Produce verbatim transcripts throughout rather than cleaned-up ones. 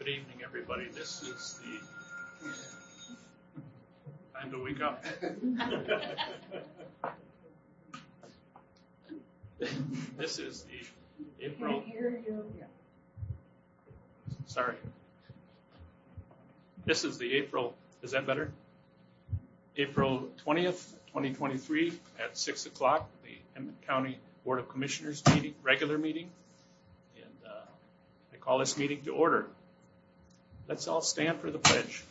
Good evening, everybody. This is the time to wake up. This is the April. Sorry. This is the April. Is that better? April twentieth, twenty twenty-three, at six o'clock. The Emmett County Board of Commissioners meeting, regular meeting, and uh, I call this meeting to order. Let's all stand for the pledge.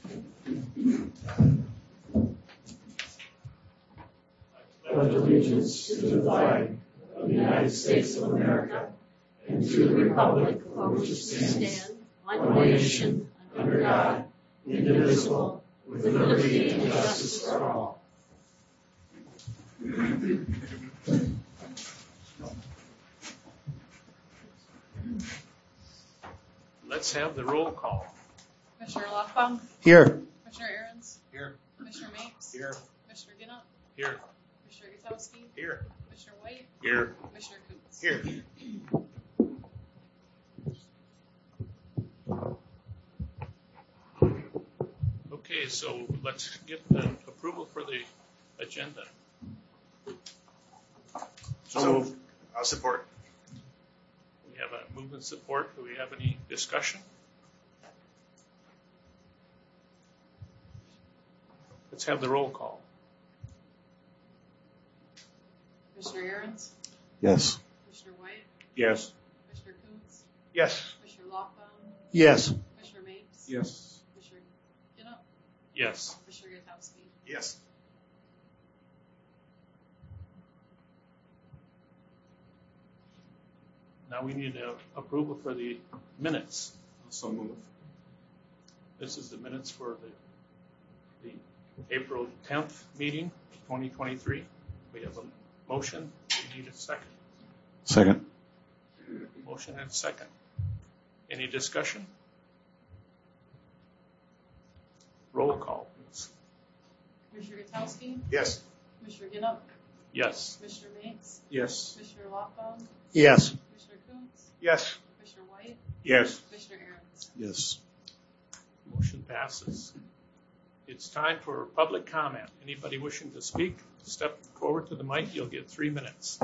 Pledge allegiance to the flag of the United States of America and to the republic for which it stands, one nation, under God, indivisible, with liberty and justice for all. Let's have the roll call. Commissioner Lochbaum? Here. Commissioner Aaron's? Here. Commissioner Mapes? Here. Commissioner Ginnett? Here. Commissioner Gutowski? Here. Commissioner White? Here. Commissioner Kuntz? Here. Okay, so let's get the approval for the agenda. So moved. I'll support. We have a move and support. Do we have any discussion? Let's have the roll call. Commissioner Aaron's? Yes. Commissioner White? Yes. Commissioner Kuntz? Yes. Commissioner Lochbaum? Yes. Commissioner Mapes? Yes. Commissioner Ginnett? Yes. Commissioner Gutowski? Yes. Now we need a approval for the minutes. So moved. This is the minutes for the, the April tenth meeting, twenty twenty-three. We have a motion. We need a second. Second. Motion and second. Any discussion? Roll call, please. Commissioner Gutowski? Yes. Commissioner Ginnett? Yes. Commissioner Mapes? Yes. Commissioner Lochbaum? Yes. Commissioner Kuntz? Yes. Commissioner White? Yes. Commissioner Aaron's? Yes. Motion passes. It's time for public comment. Anybody wishing to speak, step forward to the mic. You'll get three minutes.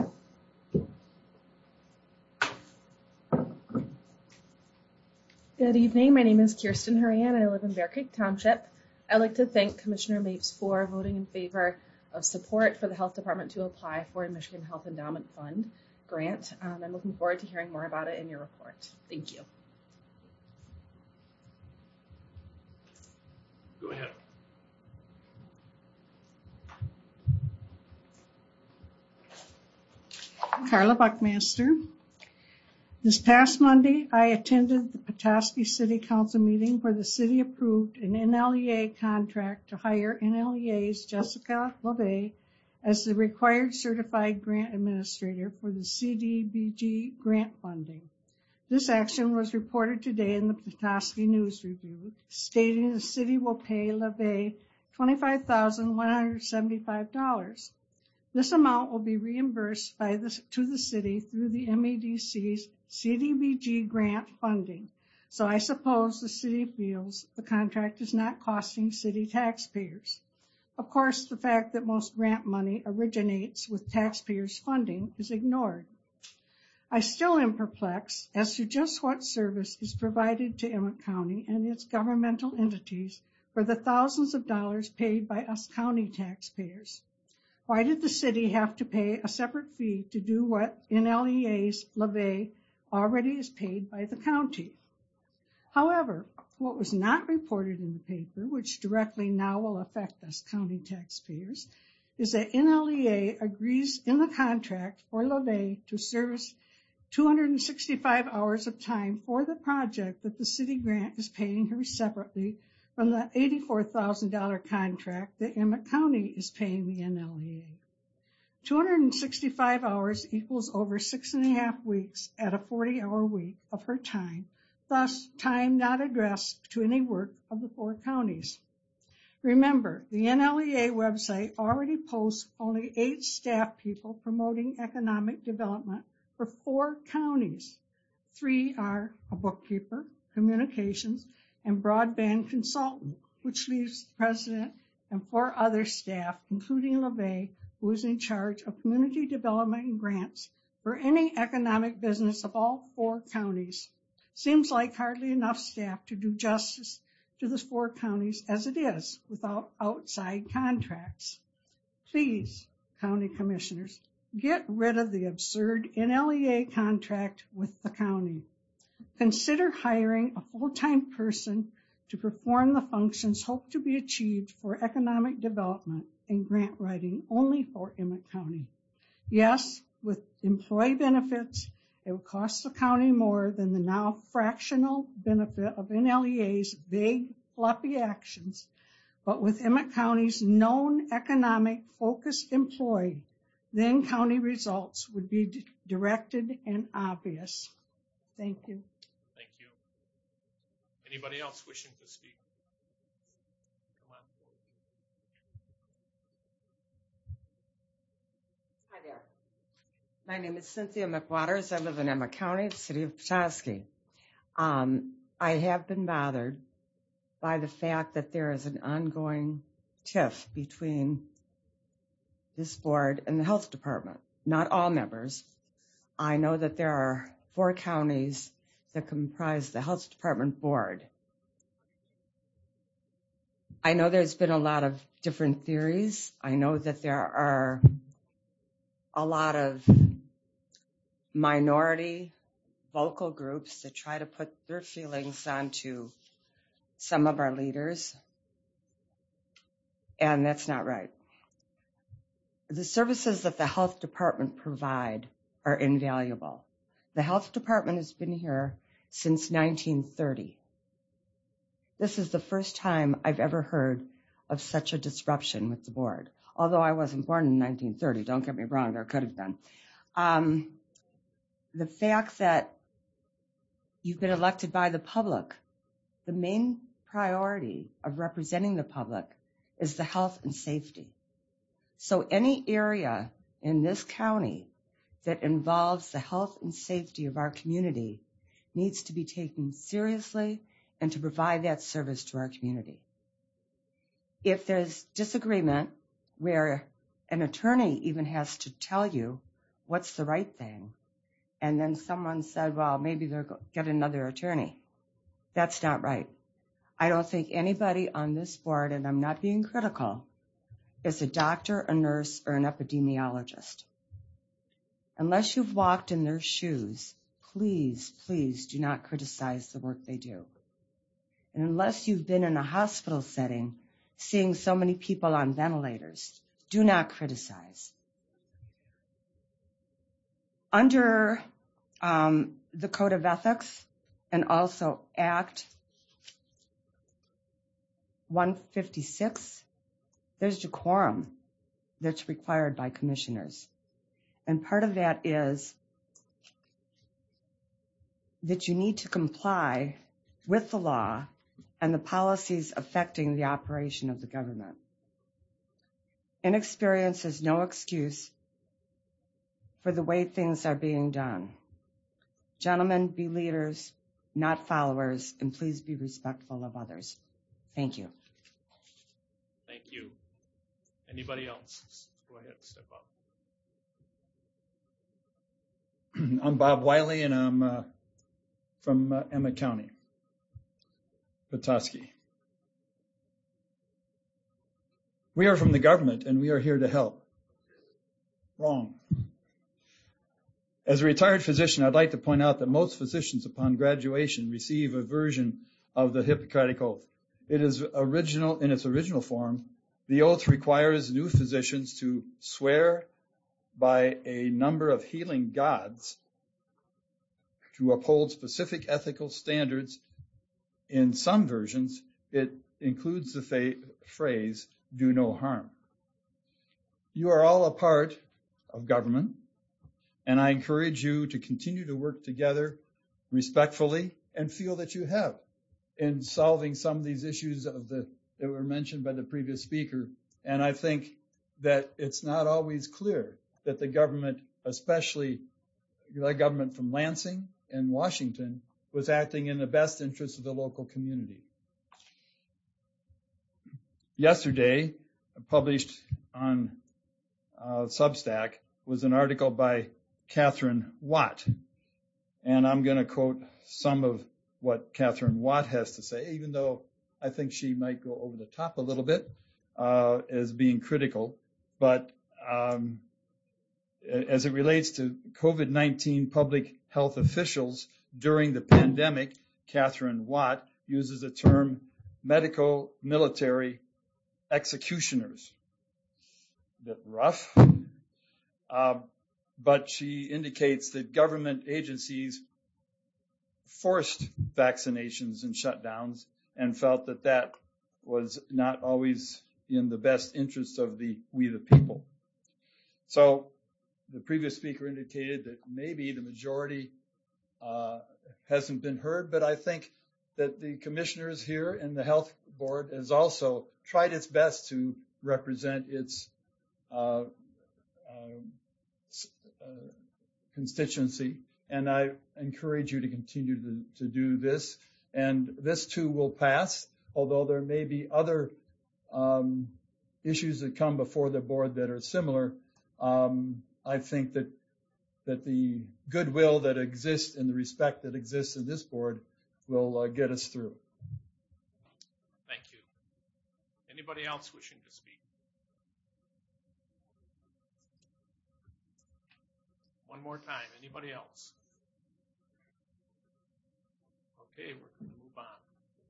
Good evening. My name is Kirsten Horan. I live in Bear Creek Township. I'd like to thank Commissioner Mapes for voting in favor of support for the Health Department to apply for a Michigan Health Endowment Fund grant. Um, I'm looking forward to hearing more about it in your report. Thank you. Go ahead. Carla Buckmaster. This past Monday, I attended the Petoskey City Council meeting where the city approved an N L E A contract to hire N L E A's Jessica LeVay as the required certified grant administrator for the C D B G grant funding. This action was reported today in the Petoskey News Review, stating the city will pay LeVay twenty-five thousand one hundred seventy-five dollars. This amount will be reimbursed by the, to the city through the M E D C's C D B G grant funding. So I suppose the city feels the contract is not costing city taxpayers. Of course, the fact that most grant money originates with taxpayers' funding is ignored. I still am perplexed as to just what service is provided to Emmett County and its governmental entities for the thousands of dollars paid by us county taxpayers. Why did the city have to pay a separate fee to do what N L E A's LeVay already is paid by the county? However, what was not reported in the paper, which directly now will affect us county taxpayers, is that N L E A agrees in the contract for LeVay to service two hundred sixty-five hours of time for the project that the city grant is paying her separately from the eighty-four thousand dollars contract that Emmett County is paying the N L E A. two hundred sixty-five hours equals over six and a half weeks at a forty-hour week of her time, thus time not addressed to any work of the four counties. Remember, the N L E A website already posts only eight staff people promoting economic development for four counties. Three are a bookkeeper, communications, and broadband consultant, which leaves the president and four other staff, including LeVay, who is in charge of community development and grants for any economic business of all four counties. Seems like hardly enough staff to do justice to the four counties as it is, without outside contracts. Please, county commissioners, get rid of the absurd N L E A contract with the county. Consider hiring a full-time person to perform the functions hoped to be achieved for economic development and grant writing only for Emmett County. Yes, with employee benefits, it would cost the county more than the now fractional benefit of N L E A's vague, fluffy actions, but with Emmett County's known economic-focused employee, then county results would be d- directed and obvious. Thank you. Thank you. Anybody else wishing to speak? Come on. Hi there. My name is Cynthia McWaters. I live in Emmett County, the city of Petoskey. Um, I have been bothered by the fact that there is an ongoing tiff between this board and the health department. Not all members. I know that there are four counties that comprise the health department board. I know there's been a lot of different theories. I know that there are a lot of minority vocal groups that try to put their feelings onto some of our leaders, and that's not right. The services that the health department provide are invaluable. The health department has been here since nineteen thirty. This is the first time I've ever heard of such a disruption with the board. Although I wasn't born in nineteen thirty, don't get me wrong, there could have been. Um, the fact that you've been elected by the public, the main priority of representing the public is the health and safety. So any area in this county that involves the health and safety of our community needs to be taken seriously and to provide that service to our community. If there's disagreement where an attorney even has to tell you what's the right thing, and then someone said, well, maybe they'll get another attorney, that's not right. I don't think anybody on this board, and I'm not being critical, is a doctor, a nurse, or an epidemiologist. Unless you've walked in their shoes, please, please do not criticize the work they do. And unless you've been in a hospital setting, seeing so many people on ventilators, do not criticize. Under um, the Code of Ethics and also Act one fifty-six, there's decorum that's required by commissioners. And part of that is that you need to comply with the law and the policies affecting the operation of the government. Inexperience is no excuse for the way things are being done. Gentlemen, be leaders, not followers, and please be respectful of others. Thank you. Thank you. Anybody else? Go ahead, step up. I'm Bob Wiley, and I'm uh, from uh, Emmett County, Petoskey. We are from the government, and we are here to help. Wrong. As a retired physician, I'd like to point out that most physicians upon graduation receive a version of the Hippocratic Oath. It is original in its original form. The oath requires new physicians to swear by a number of healing gods to uphold specific ethical standards. In some versions, it includes the fa- phrase, do no harm. You are all a part of government, and I encourage you to continue to work together respectfully and feel that you have in solving some of these issues of the that were mentioned by the previous speaker. And I think that it's not always clear that the government, especially the government from Lansing and Washington, was acting in the best interest of the local community. Yesterday, published on uh, Substack, was an article by Catherine Watt. And I'm going to quote some of what Catherine Watt has to say, even though I think she might go over the top a little bit uh, as being critical. But um, as it relates to COVID nineteen public health officials during the pandemic, Catherine Watt uses the term medical military executioners. A bit rough, uh, but she indicates that government agencies forced vaccinations and shutdowns and felt that that was not always in the best interest of the we the people. So the previous speaker indicated that maybe the majority uh, hasn't been heard, but I think that the commissioners here and the health board has also tried its best to represent its uh, uh, uh, constituency, and I encourage you to continue to, to do this. And this too will pass, although there may be other um, issues that come before the board that are similar. Um, I think that that the goodwill that exists and the respect that exists in this board will uh, get us through. Thank you. Anybody else wishing to speak? One more time. Anybody else? Okay, we're going to move on.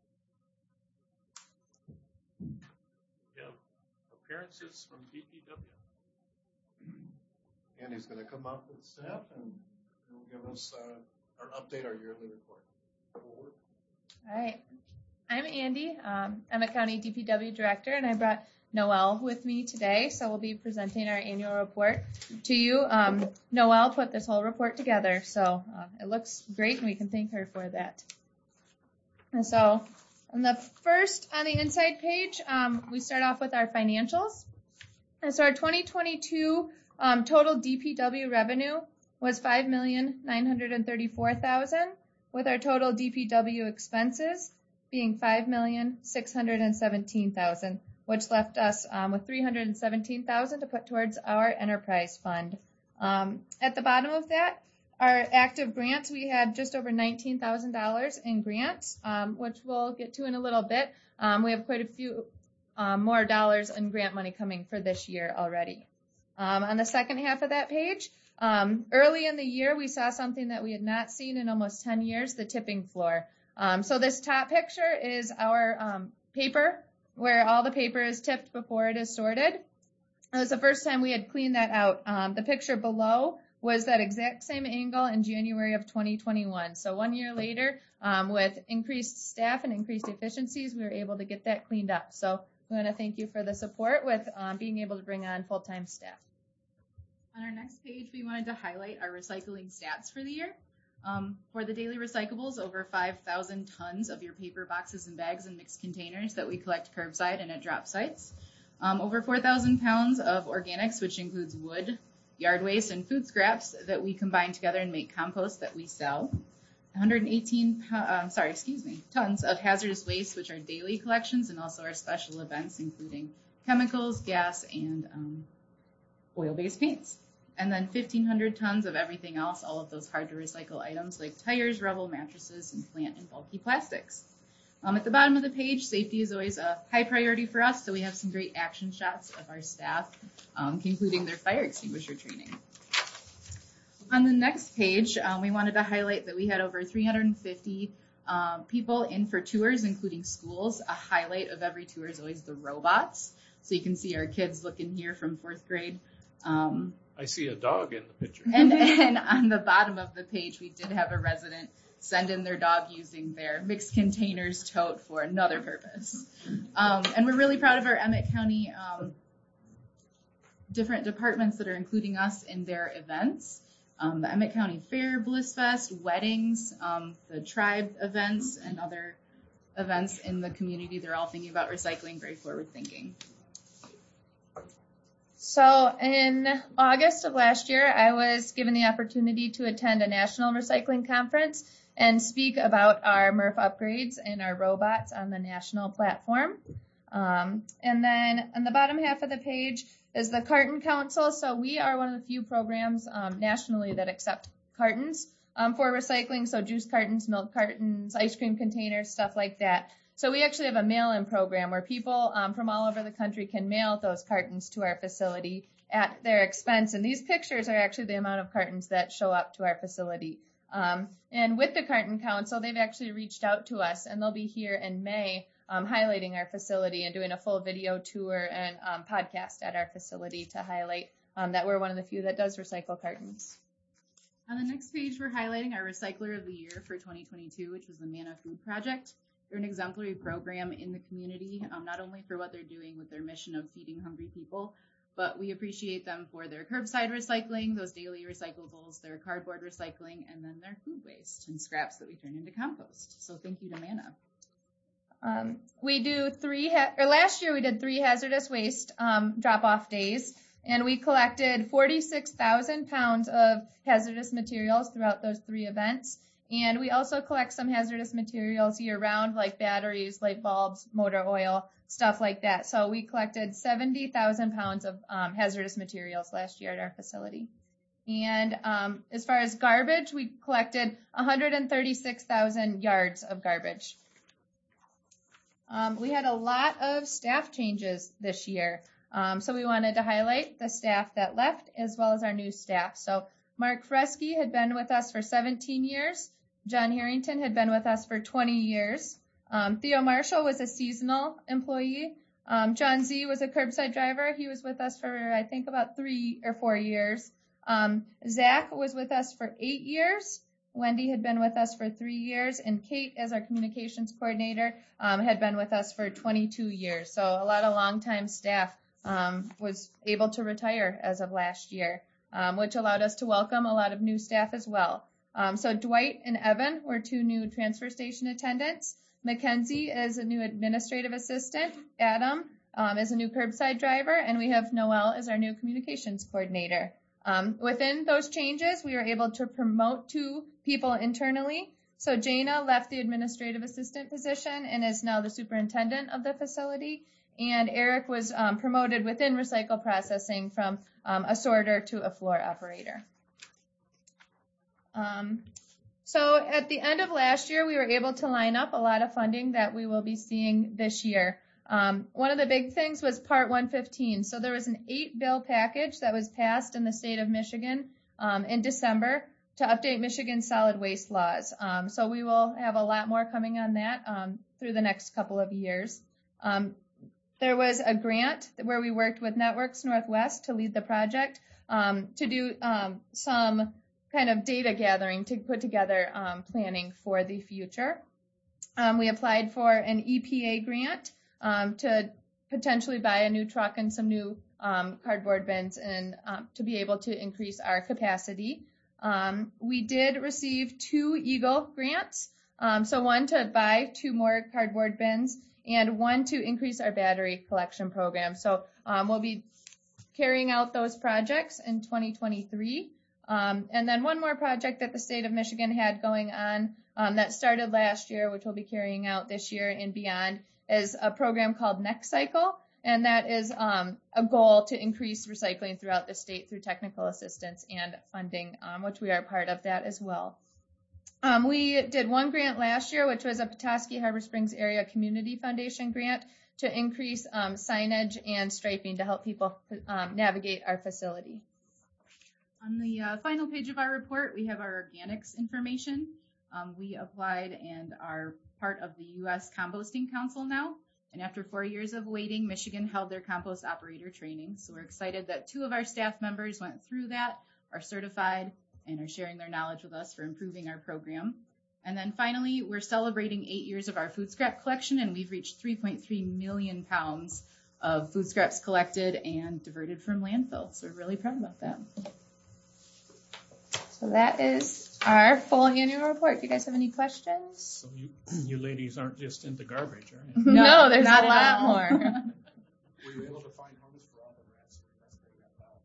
We have appearances from D P W. Andy's going to come up with staff and he'll give us uh, our update, our yearly report. All right. I'm Andy. Um, I'm a County D P W Director, and I brought Noelle with me today, so we'll be presenting our annual report to you. Um, Noelle put this whole report together, so uh, it looks great, and we can thank her for that. And so on the first, on the inside page, um, we start off with our financials. And so our twenty twenty-two um, total D P W revenue was five million nine hundred thirty-four thousand dollars, with our total D P W expenses being five million six hundred seventeen thousand dollars, which left us um, with three hundred seventeen thousand dollars to put towards our enterprise fund. Um, at the bottom of that, our active grants, we had just over nineteen thousand dollars in grants, um, which we'll get to in a little bit. Um, we have quite a few um, more dollars in grant money coming for this year already. Um, on the second half of that page, um, early in the year, we saw something that we had not seen in almost ten years, the tipping floor. Um, so this top picture is our um, paper, where all the paper is tipped before it is sorted. It was the first time we had cleaned that out. Um, the picture below was that exact same angle in January of twenty twenty-one. So one year later, um, with increased staff and increased efficiencies, we were able to get that cleaned up. So we want to thank you for the support with um, being able to bring on full-time staff. On our next page, we wanted to highlight our recycling stats for the year. Um, for the daily recyclables, over five thousand tons of your paper boxes and bags and mixed containers that we collect curbside and at drop sites. Um, over four thousand pounds of organics, which includes wood, yard waste, and food scraps that we combine together and make compost that we sell. one hundred eighteen, uh, sorry, excuse me, tons of hazardous waste, which are daily collections and also our special events, including chemicals, gas, and um, oil-based paints. And then fifteen hundred tons of everything else, all of those hard to recycle items like tires, rubble, mattresses, and plant and bulky plastics. Um, at the bottom of the page, safety is always a high priority for us, so we have some great action shots of our staff um, concluding their fire extinguisher training. On the next page, um, we wanted to highlight that we had over three hundred fifty uh, people in for tours, including schools. A highlight of every tour is always the robots. So you can see our kids looking here from fourth grade. Um, I see a dog in the picture. And, and on the bottom of the page, we did have a resident send in their dog using their mixed containers tote for another purpose. Um, and we're really proud of our Emmett County um, different departments that are including us in their events. Um, the Emmett County Fair, Bliss Fest, weddings, um, the tribe events, and other events in the community. They're all thinking about recycling, very forward thinking. So in August of last year, I was given the opportunity to attend a national recycling conference and speak about our M R F upgrades and our robots on the national platform. Um, and then on the bottom half of the page is the Carton Council. So we are one of the few programs um, nationally that accept cartons um, for recycling. So juice cartons, milk cartons, ice cream containers, stuff like that. So we actually have a mail-in program where people um, from all over the country can mail those cartons to our facility at their expense. And these pictures are actually the amount of cartons that show up to our facility. Um, and with the Carton Council, they've actually reached out to us, and they'll be here in May um, highlighting our facility and doing a full video tour and um, podcast at our facility to highlight um, that we're one of the few that does recycle cartons. On the next page, we're highlighting our Recycler of the Year for twenty twenty-two, which was the Manna Food Project. They're an exemplary program in the community, um, not only for what they're doing with their mission of feeding hungry people, but we appreciate them for their curbside recycling, those daily recyclables, their cardboard recycling, and then their food waste and scraps that we turn into compost. So thank you to Manna. Um, we do three, ha- or last year we did three hazardous waste um, drop-off days, and we collected forty-six thousand pounds of hazardous materials throughout those three events. And we also collect some hazardous materials year-round, like batteries, light bulbs, motor oil, stuff like that. So we collected seventy thousand pounds of um, hazardous materials last year at our facility. And um, as far as garbage, we collected one hundred thirty-six thousand yards of garbage. Um, we had a lot of staff changes this year. Um, so we wanted to highlight the staff that left as well as our new staff. So Mark Fresky had been with us for seventeen years. John Harrington had been with us for twenty years. Um, Theo Marshall was a seasonal employee. Um, John Z was a curbside driver. He was with us for, I think, about three or four years. Um, Zach was with us for eight years. Wendy had been with us for three years. And Kate, as our communications coordinator, um, had been with us for twenty-two years. So a lot of longtime staff um, was able to retire as of last year, um, which allowed us to welcome a lot of new staff as well. Um, so Dwight and Evan were two new transfer station attendants. Mackenzie is a new administrative assistant. Adam um, is a new curbside driver. And we have Noel as our new communications coordinator. Um, within those changes, we were able to promote two people internally. So Jana left the administrative assistant position and is now the superintendent of the facility. And Eric was um, promoted within recycle processing from um, a sorter to a floor operator. Um, so at the end of last year, we were able to line up a lot of funding that we will be seeing this year. Um, one of the big things was Part one fifteen. So there was an eight bill package that was passed in the state of Michigan um, in December to update Michigan's solid waste laws. Um, so we will have a lot more coming on that um, through the next couple of years. Um, there was a grant where we worked with Networks Northwest to lead the project um, to do um, some kind of data gathering to put together um, planning for the future. Um, we applied for an E P A grant um, to potentially buy a new truck and some new um, cardboard bins and um, to be able to increase our capacity. Um, we did receive two Eagle grants, um, so one to buy two more cardboard bins and one to increase our battery collection program. So um, we'll be carrying out those projects in twenty twenty-three. Um, and then one more project that the state of Michigan had going on um, that started last year, which we'll be carrying out this year and beyond, is a program called Next Cycle. And that is um, a goal to increase recycling throughout the state through technical assistance and funding, um, which we are part of that as well. Um, we did one grant last year, which was a Petoskey Harbor Springs Area Community Foundation grant to increase um, signage and striping to help people um, navigate our facility. On the uh, final page of our report, we have our organics information. Um, we applied and are part of the U S Composting Council now. And after four years of waiting, Michigan held their compost operator training. So we're excited that two of our staff members went through that, are certified, and are sharing their knowledge with us for improving our program. And then finally, we're celebrating eight years of our food scrap collection, and we've reached three point three million pounds of food scraps collected and diverted from landfill. So we're really proud about that. So that is our full annual report. Do you guys have any questions? So you, you ladies aren't just into garbage, are you? No, no there's not a at lot all. more. Were you able to find homes for all the rats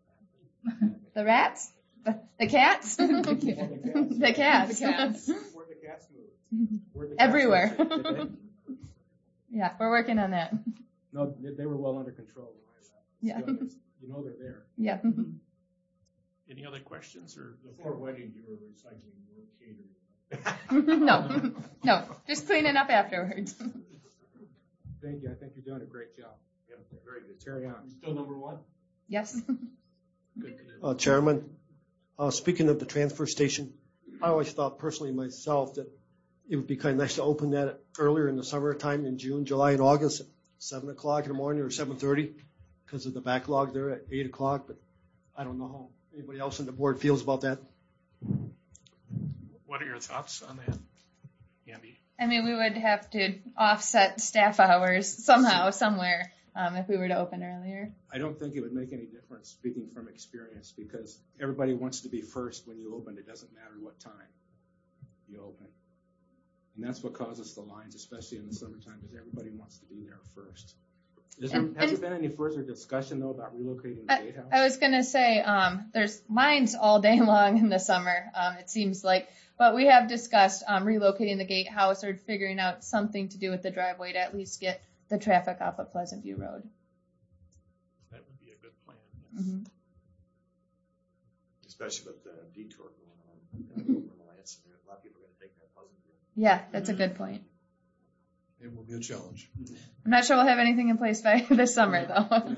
that got out? The rats? The, the cats? The cats. The cats. The cats. Were the the cats moved? Where'd the cats Everywhere. move to? Did they? Yeah, we're working on that. No, they they were well under control. Yeah. Still, there's- You know they're there. Yeah. Any other questions or? Before wedding, you were recycling, you were catering. No, no, just cleaning up afterwards. Thank you. I think you're doing a great job. Yeah, very good. Carry on. You still number one? Yes. Good deal. Uh, Chairman, uh, speaking of the transfer station, I always thought personally myself that it would be kind of nice to open that earlier in the summertime in June, July, and August at seven o'clock in the morning or seven thirty because of the backlog there at eight o'clock. But I don't know how anybody else on the board feels about that. What are your thoughts on that, Andy? I mean, we would have to offset staff hours somehow, somewhere, um, if we were to open earlier. I don't think it would make any difference, speaking from experience, because everybody wants to be first when you open. It doesn't matter what time you open. And that's what causes the lines, especially in the summertime, is everybody wants to be there first. Is there, And- has and- there been any further discussion, though, about relocating the I, gatehouse? I was going to say, um, there's lines all day long in the summer, um, it seems like. But we have discussed um, relocating the gatehouse or figuring out something to do with the driveway to at least get the traffic off of Pleasant View Road. That would be a good plan. Yes. Mm-hmm. Especially with the detour going on. over in Lansing, a lot of people are going to take that Pleasant View. Yeah, that's a good point. It will be a challenge. I'm not sure we'll have anything in place by this summer, though.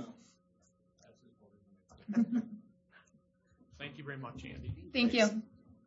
Thank you very much, Andy. Thank you.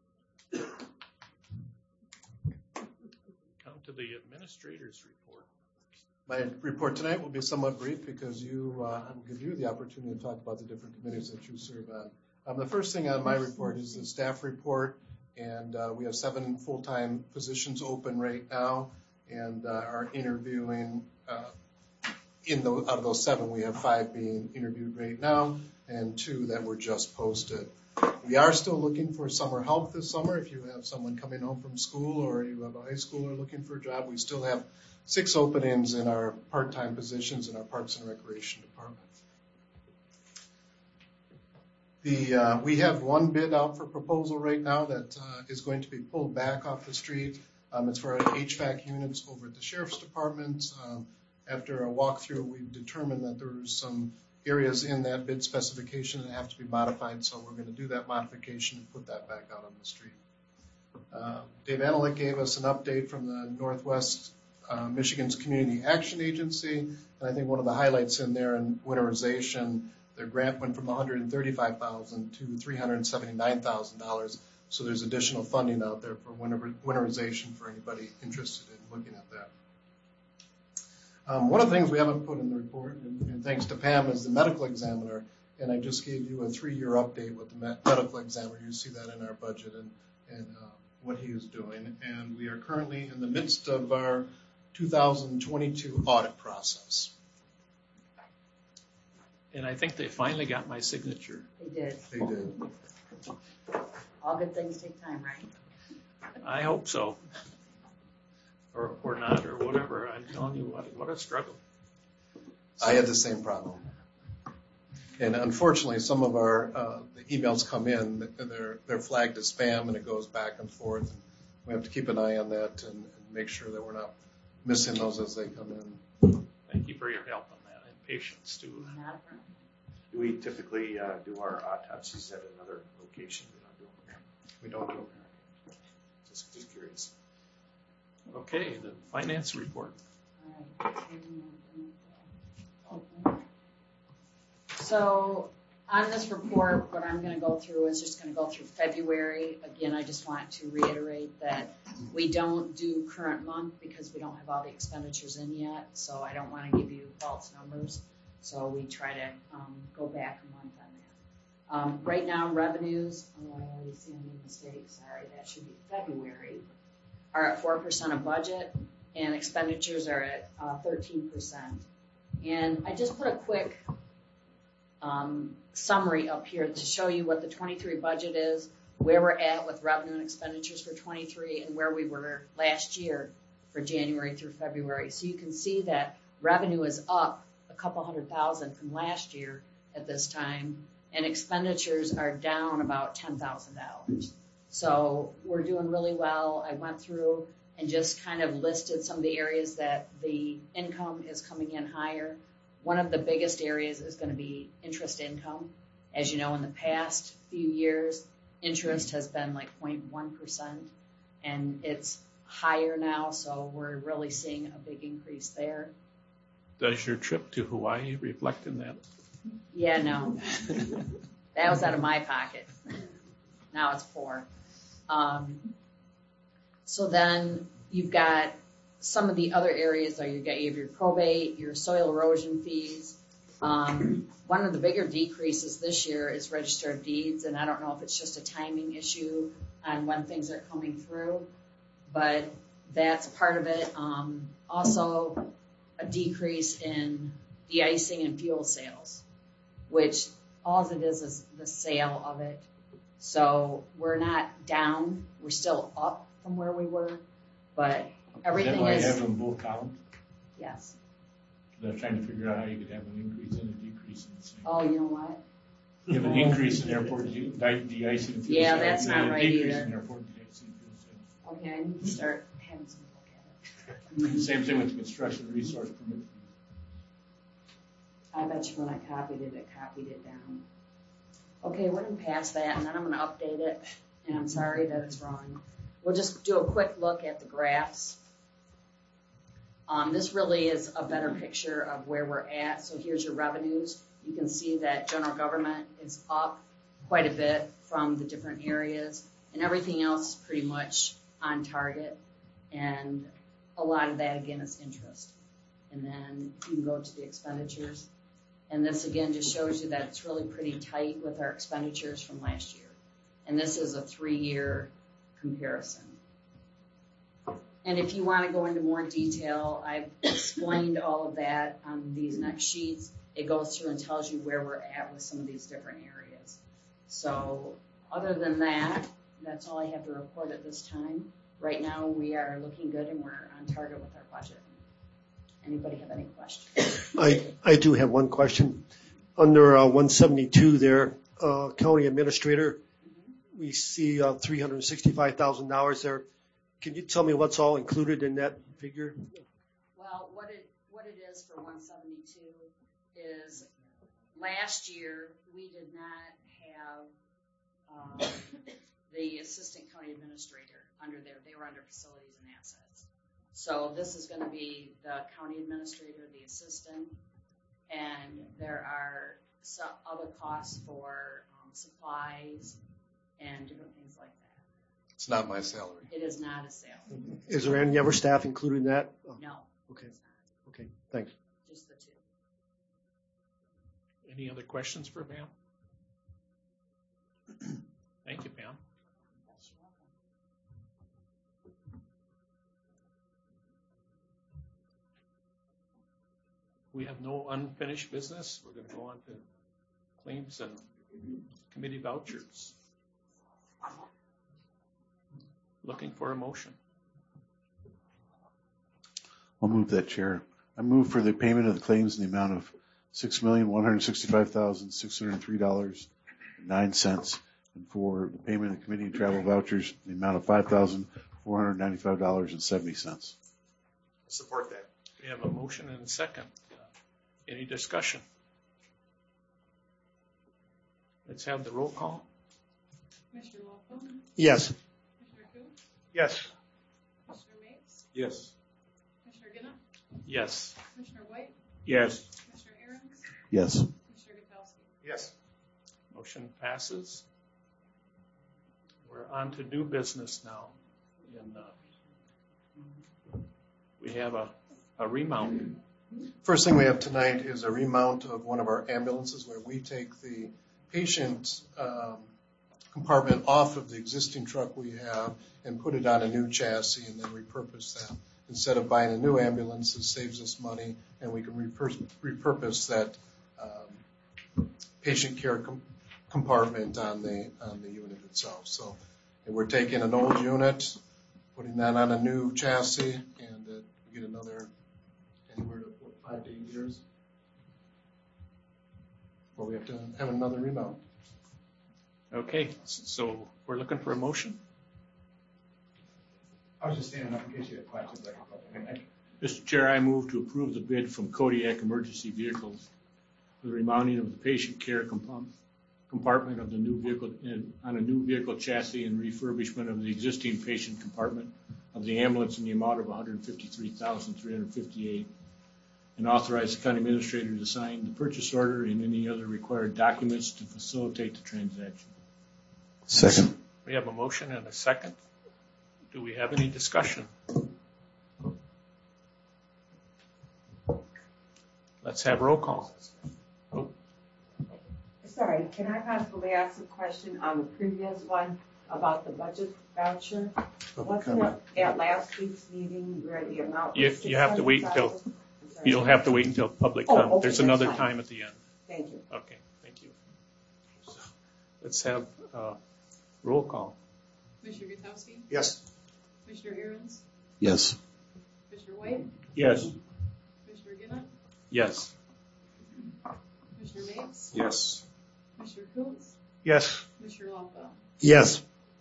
Come to the administrator's report. My report tonight will be somewhat brief because you, uh, I will give you the opportunity to talk about the different committees that you serve on. Um, the first thing on my report is the staff report, and uh, we have seven full-time positions open right now, and uh, are interviewing. Uh, in the, out of those seven, we have five being interviewed right now, and two that were just posted. We are still looking for summer help this summer. If you have someone coming home from school or you have a high schooler looking for a job, we still have six openings in our part-time positions in our Parks and Recreation Department. The, uh, we have one bid out for proposal right now that uh, is going to be pulled back off the street. Um, it's for H V A C units over at the Sheriff's Department. Um, after a walkthrough, we've determined that there's some areas in that bid specification that have to be modified, so we're going to do that modification and put that back out on the street. Uh, Dave Analik gave us an update from the Northwest uh, Michigan's Community Action Agency, and I think one of the highlights in there in winterization, their grant went from one hundred thirty-five thousand dollars to three hundred seventy-nine thousand dollars, so there's additional funding out there for winter, winterization for anybody interested in looking at that. Um, one of the things we haven't put in the report, and, and thanks to Pam, is the medical examiner. And I just gave you a three-year update with the me- medical examiner. You see that in our budget and, and uh, what he is doing. And we are currently in the midst of our two thousand twenty-two audit process. And I think they finally got my signature. They did. They did. All good things take time, right? I hope so. Or, or not, or whatever. I'm telling you what, what a struggle. I had the same problem. And unfortunately, some of our uh, the emails come in, and they're, they're flagged as spam, and it goes back and forth. And we have to keep an eye on that and, and make sure that we're not missing those as they come in. Thank you for your help on that and patience too. Not a problem. Do we typically uh, do our autopsies at another location? We don't do them. We don't do it. Just, just curious. Okay, the finance report. All right. So on this report, what I'm going to go through is just going to go through February. Again, I just want to reiterate that we don't do current month because we don't have all the expenditures in yet. So I don't want to give you false numbers. So we try to um, go back a month on that. Um, right now, revenues, oh, I already see any mistakes. Sorry, that should be February, are at four percent of budget, and expenditures are at uh, thirteen percent. And I just put a quick um, summary up here to show you what the twenty-three budget is, where we're at with revenue and expenditures for twenty-three, and where we were last year for January through February. So you can see that revenue is up a couple hundred thousand from last year at this time, and expenditures are down about ten thousand dollars. So we're doing really well. I went through and just kind of listed some of the areas that the income is coming in higher. One of the biggest areas is going to be interest income. As you know, in the past few years, interest has been like zero point one percent, and it's higher now, so we're really seeing a big increase there. Does your trip to Hawaii reflect in that? Yeah, no. That was out of my pocket. Now it's four. Um, so then you've got some of the other areas are you got you have your probate, your soil erosion fees. Um, one of the bigger decreases this year is register of deeds, and I don't know if it's just a timing issue on when things are coming through, but that's part of it. Um, also, a decrease in de-icing and fuel sales, which all it is is the sale of it. So we're not down, we're still up from where we were, but everything is. That why is. you have them both columns? Yes. I was trying to figure out how you could have an increase and a decrease in the same. Oh, you know what? You have an increase in airport de- de-icing and fuel Yeah, sales. that's not and a right decrease either. in airport de-icing and fuel sales. Okay, I need to start having some look at it. Same thing with the construction resource permit fees. I bet you when I copied it, it copied it down. Okay, we're gonna pass that, and then I'm gonna update it, and I'm sorry that it's wrong. We'll just do a quick look at the graphs. Um, this really is a better picture of where we're at. So here's your revenues. You can see that general government is up quite a bit from the different areas, and everything else is pretty much on target. And a lot of that, again, is interest. And then you can go to the expenditures. And this, again, just shows you that it's really pretty tight with our expenditures from last year. And this is a three-year comparison. And if you want to go into more detail, I've explained all of that on these next sheets. It goes through and tells you where we're at with some of these different areas. So other than that, that's all I have to report at this time. Right now, we are looking good and we're on target with our budget. Anybody have any questions? I, I do have one question. Under uh, one seventy-two there, uh, county administrator, we see uh, three hundred sixty-five thousand dollars there. Can you tell me what's all included in that figure? Well, what it what it is for one seventy-two is last year we did not have um, the assistant county administrator under there. They were under facilities and assets. So this is going to be the county administrator, the assistant, and there are some other costs for um, supplies and different things like that. It's not my salary. It is not a salary. Is there any other staff included in that? Oh, No. okay. Okay. Thanks. Just the two. Any other questions for Pam? Thank you, Pam. We have no unfinished business. We're going to go on to claims and committee vouchers. Looking for a motion. I'll move that, Chair. I move for the payment of the claims in the amount of six million one hundred sixty-five thousand six hundred three dollars and nine cents, and for the payment of committee and travel vouchers in the amount of five thousand four hundred ninety-five dollars and seventy cents. Support that. We have a motion and a second. Uh, any discussion? Let's have the roll call. Commissioner Walpole? Yes. Commissioner Koo? Yes. Commissioner Mapes? Yes. Commissioner Ginnup? Yes. Commissioner White? Yes. Commissioner Aaron's? Yes. Commissioner Gutowski? Yes. Motion passes. We're on to new business now. And, uh, we have a, a remount. First thing we have tonight is a remount of one of our ambulances where we take the patient um, compartment off of the existing truck we have and put it on a new chassis and then repurpose that. Instead of buying a new ambulance, it saves us money and we can repur- repurpose that um, patient care com- compartment on the on the unit itself. So and we're taking an old unit, putting that on a new chassis, and uh, we get another anywhere to what, five to eight years. Or we have to have another remount. Okay, so we're looking for a motion. I was just standing up in case you had questions. I could- Mister Chair, I move to approve the bid from Kodiak Emergency Vehicles for the remounting of the patient care compa- compartment of the new vehicle in, on a new vehicle chassis and refurbishment of the existing patient compartment of the ambulance in the amount of one hundred fifty-three thousand three hundred fifty-eight dollars, and authorize the county administrator to sign the purchase order and any other required documents to facilitate the transaction. Second. We have a motion and a second. Do we have any discussion? Let's have roll call. Oh. Sorry, can I possibly ask a question on the previous one about the budget voucher? Wasn't it at last week's meeting where the amount You, was you have to wait six until, hundred thousand? you'll have to wait until public Oh, comment. okay, There's that's another fine. time at the end. Thank you. Okay, thank you. So, let's have uh, roll call. Commissioner Gutowski? Yes. Commissioner Aaron's? Yes. Commissioner White? Yes. Commissioner Ginnett? Yes. Commissioner Mapes? Yes. Commissioner Coates? Yes. Commissioner Longwell? Yes.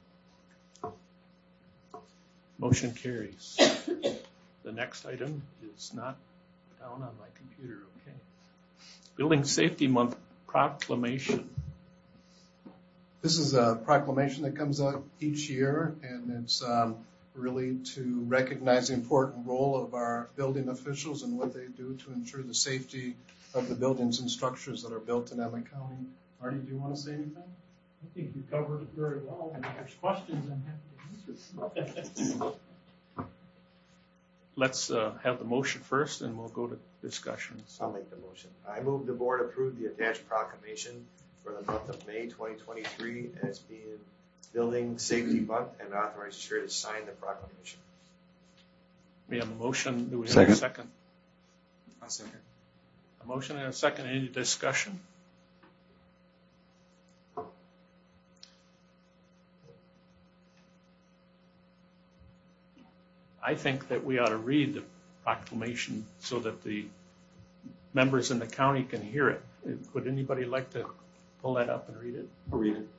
Motion carries. The next item is not down on my computer, okay. Building Safety Month proclamation. This is a proclamation that comes out each year, and it's um, really to recognize the important role of our building officials and what they do to ensure the safety of the buildings and structures that are built in Emmett County. Marty, do you want to say anything? I think you covered it very well. And if there's questions, I'm happy to answer them. Let's uh, have the motion first, and we'll go to discussions. I'll make the motion. I move the board approve the attached proclamation for the month of May twenty twenty-three as being Building Safety Month, and authorize the chair to sign the proclamation. We have a motion. Do we have Second. a second? I'll second. A motion and a second. Any discussion? I think that we ought to read the proclamation so that the members in the county can hear it. Would anybody like to pull that up and read it? I'll read it.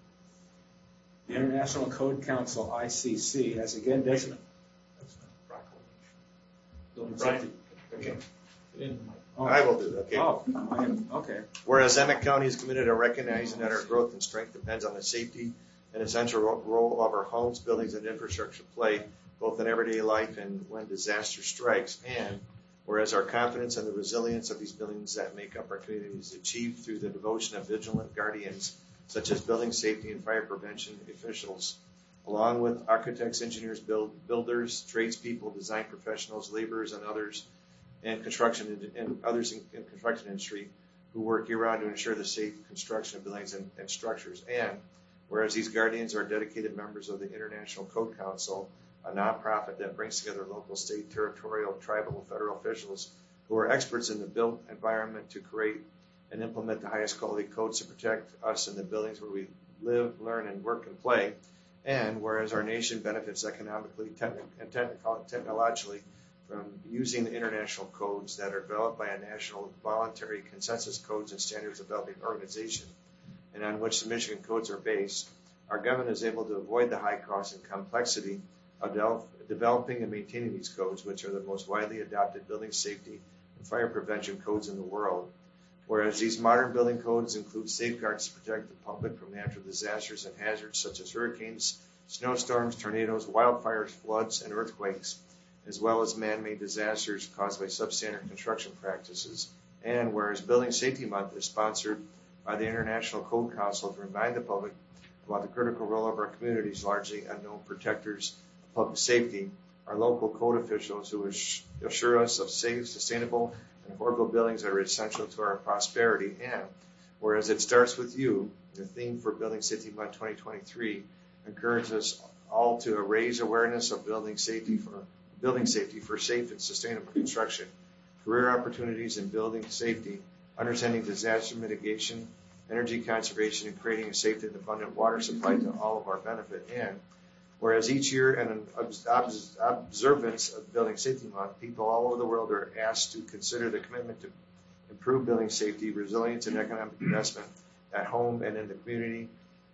The International Code Council, I C C, has again designated. That's not a proclamation. Building Brian. safety. Okay. Get in the mic. Oh. I will do it, okay. Oh, I am, okay. Whereas Emmett County is committed to recognizing that our growth and strength depends on the safety and essential ro- role of our homes, buildings, and infrastructure play, both in everyday life and when disaster strikes. And whereas our confidence in the resilience of these buildings that make up our community is achieved through the devotion of vigilant guardians, such as building safety and fire prevention officials, along with architects, engineers, build, builders, tradespeople, design professionals, laborers, and others, and construction and others in, in construction industry who work year-round to ensure the safe construction of buildings and, and structures. And whereas these guardians are dedicated members of the International Code Council, a nonprofit that brings together local, state, territorial, tribal, federal officials who are experts in the built environment to create and implement the highest quality codes to protect us in the buildings where we live, learn, and work and play. And whereas our nation benefits economically techni- and technical- technologically from using the international codes that are developed by a national voluntary consensus codes and standards developing organization, and on which the Michigan codes are based, our government is able to avoid the high cost and complexity of de- developing and maintaining these codes, which are the most widely adopted building safety and fire prevention codes in the world. Whereas these modern building codes include safeguards to protect the public from natural disasters and hazards such as hurricanes, snowstorms, tornadoes, wildfires, floods, and earthquakes, as well as man-made disasters caused by substandard construction practices. And whereas Building Safety Month is sponsored by the International Code Council to remind the public about the critical role of our communities, largely unknown protectors of public safety, our local code officials who assure us of safe, sustainable, and affordable buildings that are essential to our prosperity. And whereas it starts with you, the theme for Building Safety Month twenty twenty-three encourages us all to raise awareness of building safety for building safety for safe and sustainable construction, career opportunities in building safety, understanding disaster mitigation, energy conservation, and creating a safe and abundant water supply to all of our benefit. And whereas each year in an obs- observance of Building Safety Month, people all over the world are asked to consider the commitment to improve building safety, resilience, and economic investment at home and in the community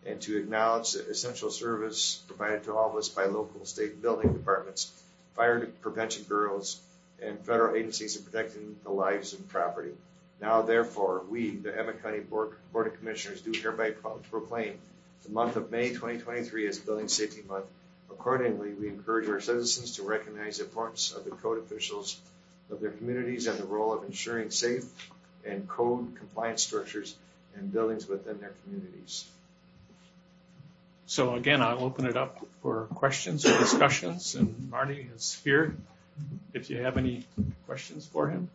and to acknowledge the essential service provided to all of us by local, state, and building departments, fire prevention bureaus, and federal agencies in protecting the lives and property. Now, therefore, we, the Emmett County Board, Board of Commissioners, do hereby proclaim the month of May twenty twenty-three as Building Safety Month. Accordingly, we encourage our citizens to recognize the importance of the code officials of their communities and the role of ensuring safe and code compliant structures and buildings within their communities. So again, I'll open it up for questions or discussions, and Marty is here if you have any questions for him.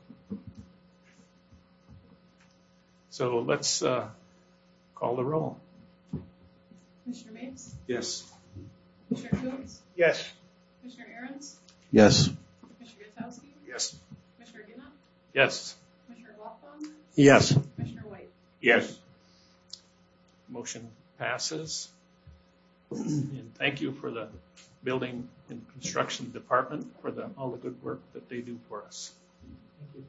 So let's uh, call the roll. Commissioner Mapes? Yes. Commissioner Coons? Yes. Commissioner Aaron's? Yes. Commissioner Gutowski? Yes. Commissioner Ginnup? Yes. Commissioner Loffbaum? Yes. Commissioner White? Yes. Motion passes. And thank you for the Building and Construction Department for the, all the good work that they do for us. Thank you.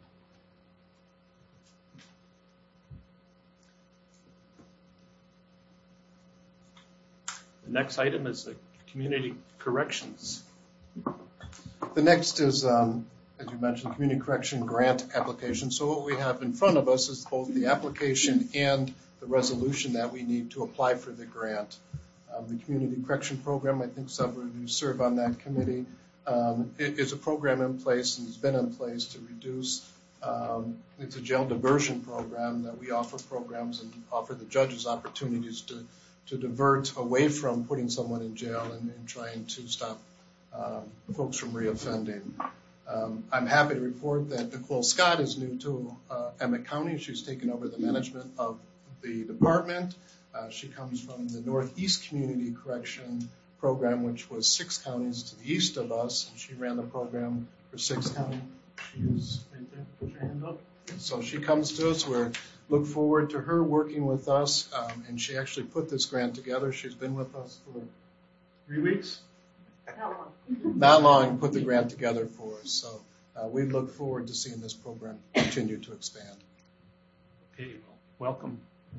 The next item is the community corrections. The next is, um, as you mentioned, community correction grant application. So what we have in front of us is both the application and the resolution that we need to apply for the grant. Um, the community correction program, I think several of you serve on that committee, um, it is a program in place and has been in place to reduce, um, it's a jail diversion program that we offer programs and offer the judges opportunities to, to divert away from putting someone in jail and, and trying to stop um, folks from reoffending. Um, I'm happy to report that Nicole Scott is new to uh, Emmett County. She's taken over the management of the department. Uh, she comes from the Northeast Community Correction Program, which was six counties to the east of us, and she ran the program for six counties. She is right there. Put your hand up. So she comes to us. We look forward to her working with us, um, and she actually put this grant together. She's been with us for three weeks. Not long. Not long, put the grant together for us. So uh, we look forward to seeing this program continue to expand. Okay, well, welcome.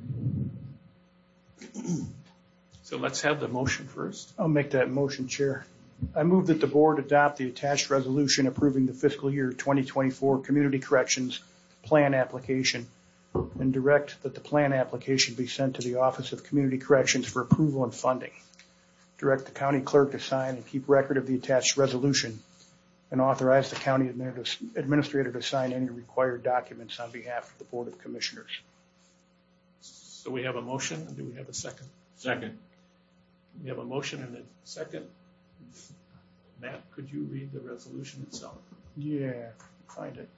So let's have the motion first. I'll make that motion, Chair. I move that the board adopt the attached resolution approving the fiscal year twenty twenty-four Community Corrections Plan application and direct that the plan application be sent to the Office of Community Corrections for approval and funding. Direct the county clerk to sign and keep record of the attached resolution and authorize the county administrator to sign any required documents on behalf of the Board of Commissioners. So we have a motion, and do we have a second? Second. We have a motion and a second. Matt, could you read the resolution itself? Yeah, find it.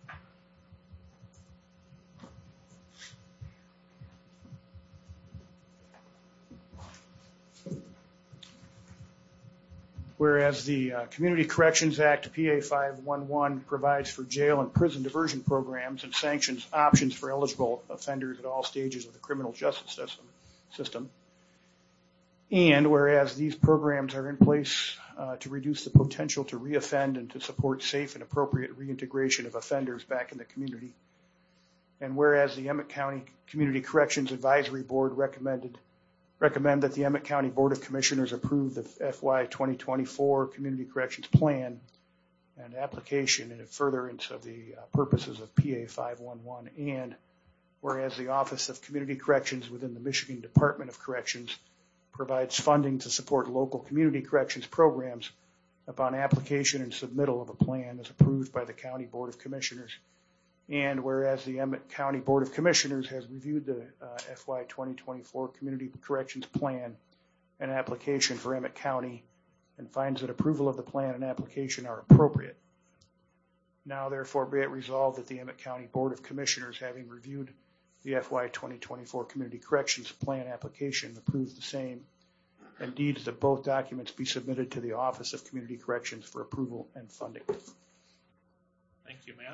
Whereas the uh, Community Corrections Act, P A five eleven, provides for jail and prison diversion programs and sanctions options for eligible offenders at all stages of the criminal justice system. system. And whereas these programs are in place uh, to reduce the potential to reoffend and to support safe and appropriate reintegration of offenders back in the community. And whereas the Emmett County Community Corrections Advisory Board recommended recommend that the Emmett County Board of Commissioners approve the F Y twenty twenty-four Community Corrections Plan and application in furtherance of the uh, purposes of P A five eleven. And whereas the Office of Community Corrections within the Michigan Department of Corrections provides funding to support local community corrections programs upon application and submittal of a plan as approved by the County Board of Commissioners. And whereas the Emmett County Board of Commissioners has reviewed the uh, F Y twenty twenty-four Community Corrections Plan and application for Emmett County and finds that approval of the plan and application are appropriate. Now, therefore, be it resolved that the Emmett County Board of Commissioners, having reviewed the F Y twenty twenty-four Community Corrections Plan application, approves the same, and deeds that both documents be submitted to the Office of Community Corrections for approval and funding. Thank you, Matt.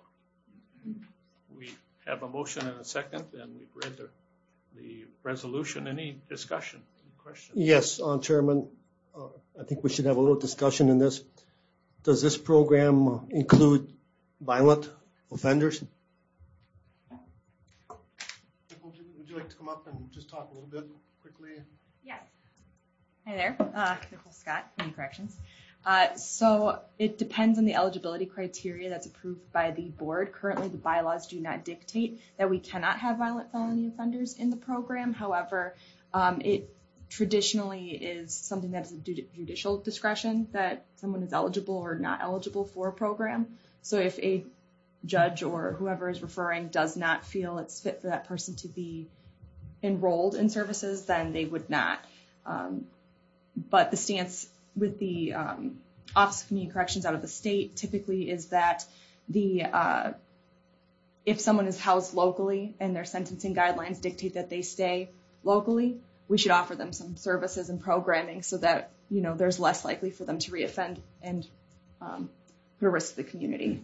We have a motion and a second, and we've read the, the resolution. Any discussion? Any questions? Yes, uh, Chairman, uh, I think we should have a little discussion in this. Does this program include violent offenders? Would you like to come up and just talk a little bit? quickly? Yes. Hi there, uh, Nicole Scott, Community Corrections. Uh, so it depends on the eligibility criteria that's approved by the board. Currently, the bylaws do not dictate that we cannot have violent felony offenders in the program. However, um, it traditionally is something that is a judicial discretion that someone is eligible or not eligible for a program. So if a judge or whoever is referring does not feel it's fit for that person to be enrolled in services, then they would not. Um, but the stance with the um, Office of Community Corrections out of the state typically is that the uh, if someone is housed locally and their sentencing guidelines dictate that they stay locally, we should offer them some services and programming so that, you know, there's less likely for them to reoffend and um, put a risk to the community.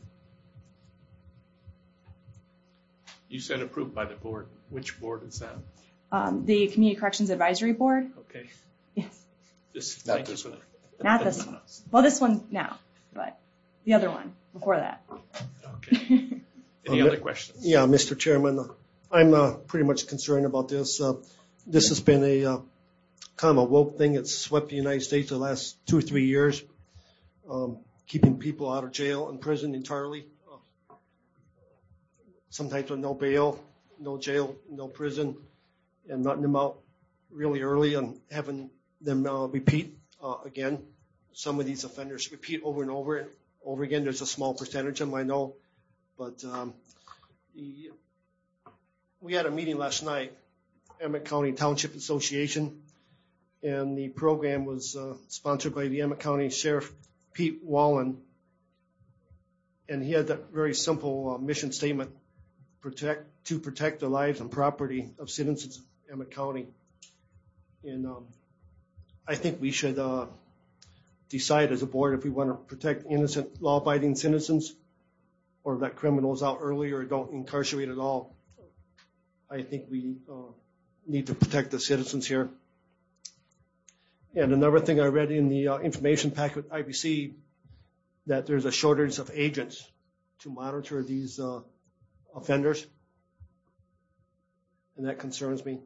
You said approved by the board. Which board is that? Um, the Community Corrections Advisory Board. Okay. Yes. This, Not thank this you for one. that. Not this one. Well, this one now, but the other one before that. Okay. Any Um, other questions? Yeah, Mister Chairman, uh, I'm uh, pretty much concerned about this. Uh, this has been a uh, kind of a woke thing that's swept the United States the last two or three years, um, keeping people out of jail and prison entirely. Uh, sometimes with no bail, no jail, no prison, and letting them out really early and having them uh, repeat uh, again. Some of these offenders repeat over and over and over again. There's a small percentage of them, I know. But um, the, we had a meeting last night, Emmett County Township Association, and the program was uh, sponsored by the Emmett County Sheriff Pete Wallen, and he had that very simple uh, mission statement: protect to protect the lives and property of citizens of Emmett County. And um, I think we should uh, decide as a board if we want to protect innocent, law-abiding citizens, or let criminals out early, or don't incarcerate at all. I think we uh, need to protect the citizens here. And another thing I read in the uh, information packet I received, that there's a shortage of agents to monitor these uh, offenders, and that concerns me.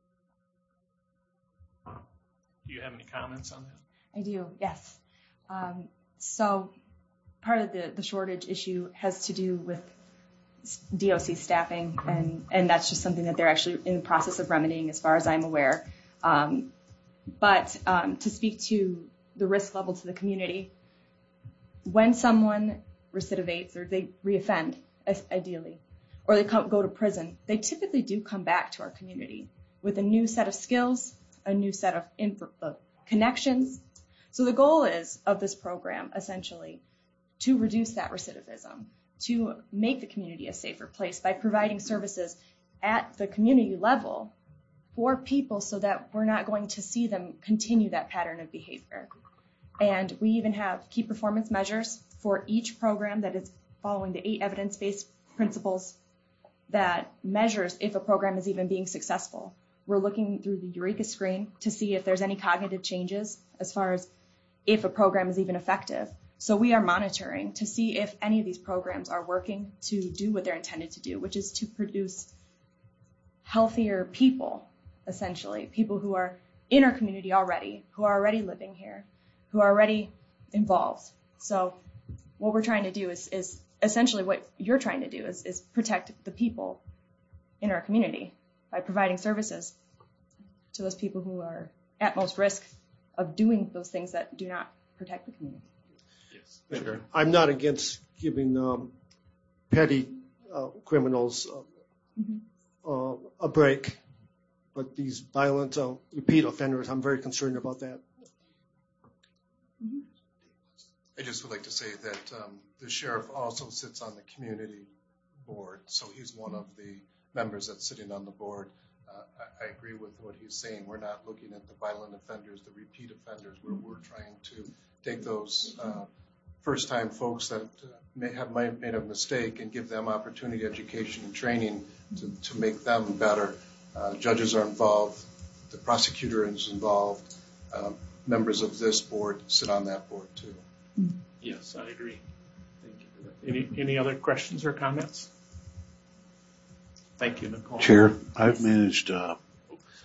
Do you have any comments on that? I do, yes. Um, so part of the, the shortage issue has to do with D O C staffing, and, and that's just something that they're actually in the process of remedying as far as I'm aware. Um, but um, to speak to the risk level to the community, when someone recidivates or they reoffend, ideally, or they come, go to prison, they typically do come back to our community with a new set of skills, a new set of info, uh, connections. So the goal is of this program, essentially, to reduce that recidivism, to make the community a safer place by providing services at the community level for people so that we're not going to see them continue that pattern of behavior. And we even have key performance measures for each program that is following the eight evidence-based principles that measures if a program is even being successful. We're looking through the Eureka screen to see if there's any cognitive changes as far as if a program is even effective. So we are monitoring to see if any of these programs are working to do what they're intended to do, which is to produce healthier people, essentially, people who are in our community already, who are already living here, who are already involved. So what we're trying to do is, is essentially what you're trying to do is, is protect the people in our community by providing services to those people who are at most risk of doing those things that do not protect the community. Yes, sure. I'm not against giving um, petty uh, criminals uh, Mm-hmm. uh, a break, but these violent uh, repeat offenders, I'm very concerned about that. Mm-hmm. I just would like to say that um, the sheriff also sits on the community board, so he's one of the members that's sitting on the board. Uh, I, I agree with what he's saying. We're not looking at the violent offenders, the repeat offenders. We're, we're trying to take those uh, first-time folks that uh, may have might have made a mistake and give them opportunity, education, and training to, to make them better. Uh, judges are involved. The prosecutor is involved. Uh, members of this board sit on that board, too. Yes, I agree. Thank you for that. Any, any other questions or comments? Thank you, Nicole. Chair, I've managed uh,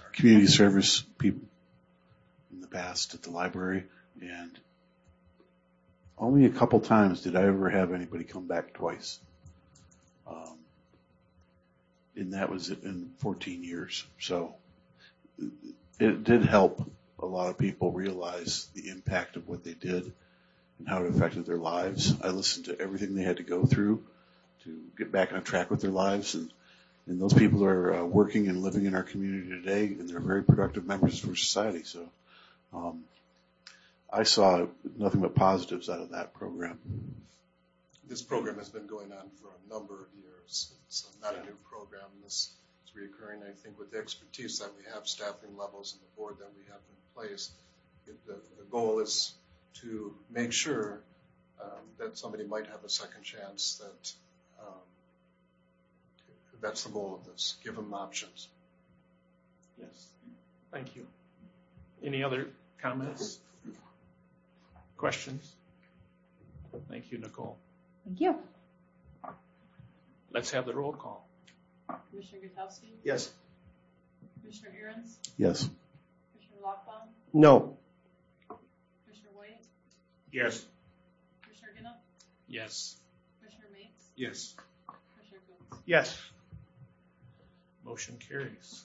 our community service people in the past at the library, and only a couple times did I ever have anybody come back twice. Um, and that was in fourteen years. So it did help a lot of people realize the impact of what they did and how it affected their lives. I listened to everything they had to go through to get back on track with their lives, and, and those people are uh, working and living in our community today, and they're very productive members of our society. So um, I saw nothing but positives out of that program. This program has been going on for a number of years. It's not a new program. This is recurring. I think with the expertise that we have, staffing levels, and the board that we have in place, it, the, the goal is to make sure um, that somebody might have a second chance. That um, that's the goal of this. Give them options. Yes. Thank you. Any other comments? Questions? Thank you, Nicole. Thank you. Let's have the roll call. Commissioner Gutowski? Yes. Commissioner Aaron's? Yes. Commissioner Lockbaum? No. Commissioner White? Yes. Commissioner Ginnup? Yes. Commissioner Mapes? Yes. Commissioner Coates? Yes. Motion carries.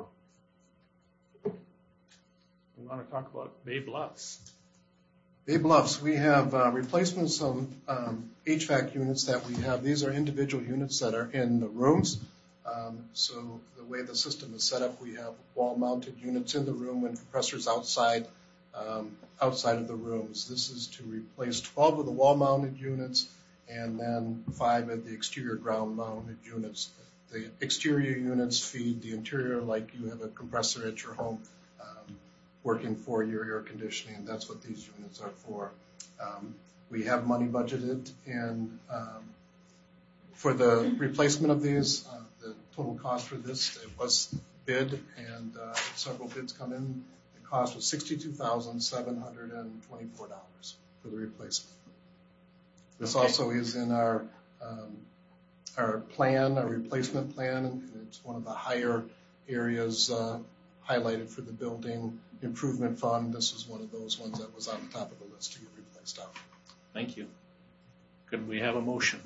We want to talk about Bay Bluffs. Bay Bluffs, we have uh, replacements of um, H V A C units that we have. These are individual units that are in the rooms. Um, so the way the system is set up, we have wall-mounted units in the room and compressors outside um, outside of the rooms. This is to replace twelve of the wall-mounted units and then five of the exterior ground-mounted units. The exterior units feed the interior like you have a compressor at your home um, working for your air conditioning. That's what these units are for. Um, we have money budgeted, and um, for the replacement of these, uh, the total cost for this, it was bid, and uh, several bids come in. The cost was sixty-two thousand seven hundred twenty-four dollars for the replacement. This Okay. also is in our um, our plan, our replacement plan, and it's one of the higher areas uh, highlighted for the building improvement fund. This is one of those ones that was on the top of the list to get replaced out. Thank you. Could we have a motion?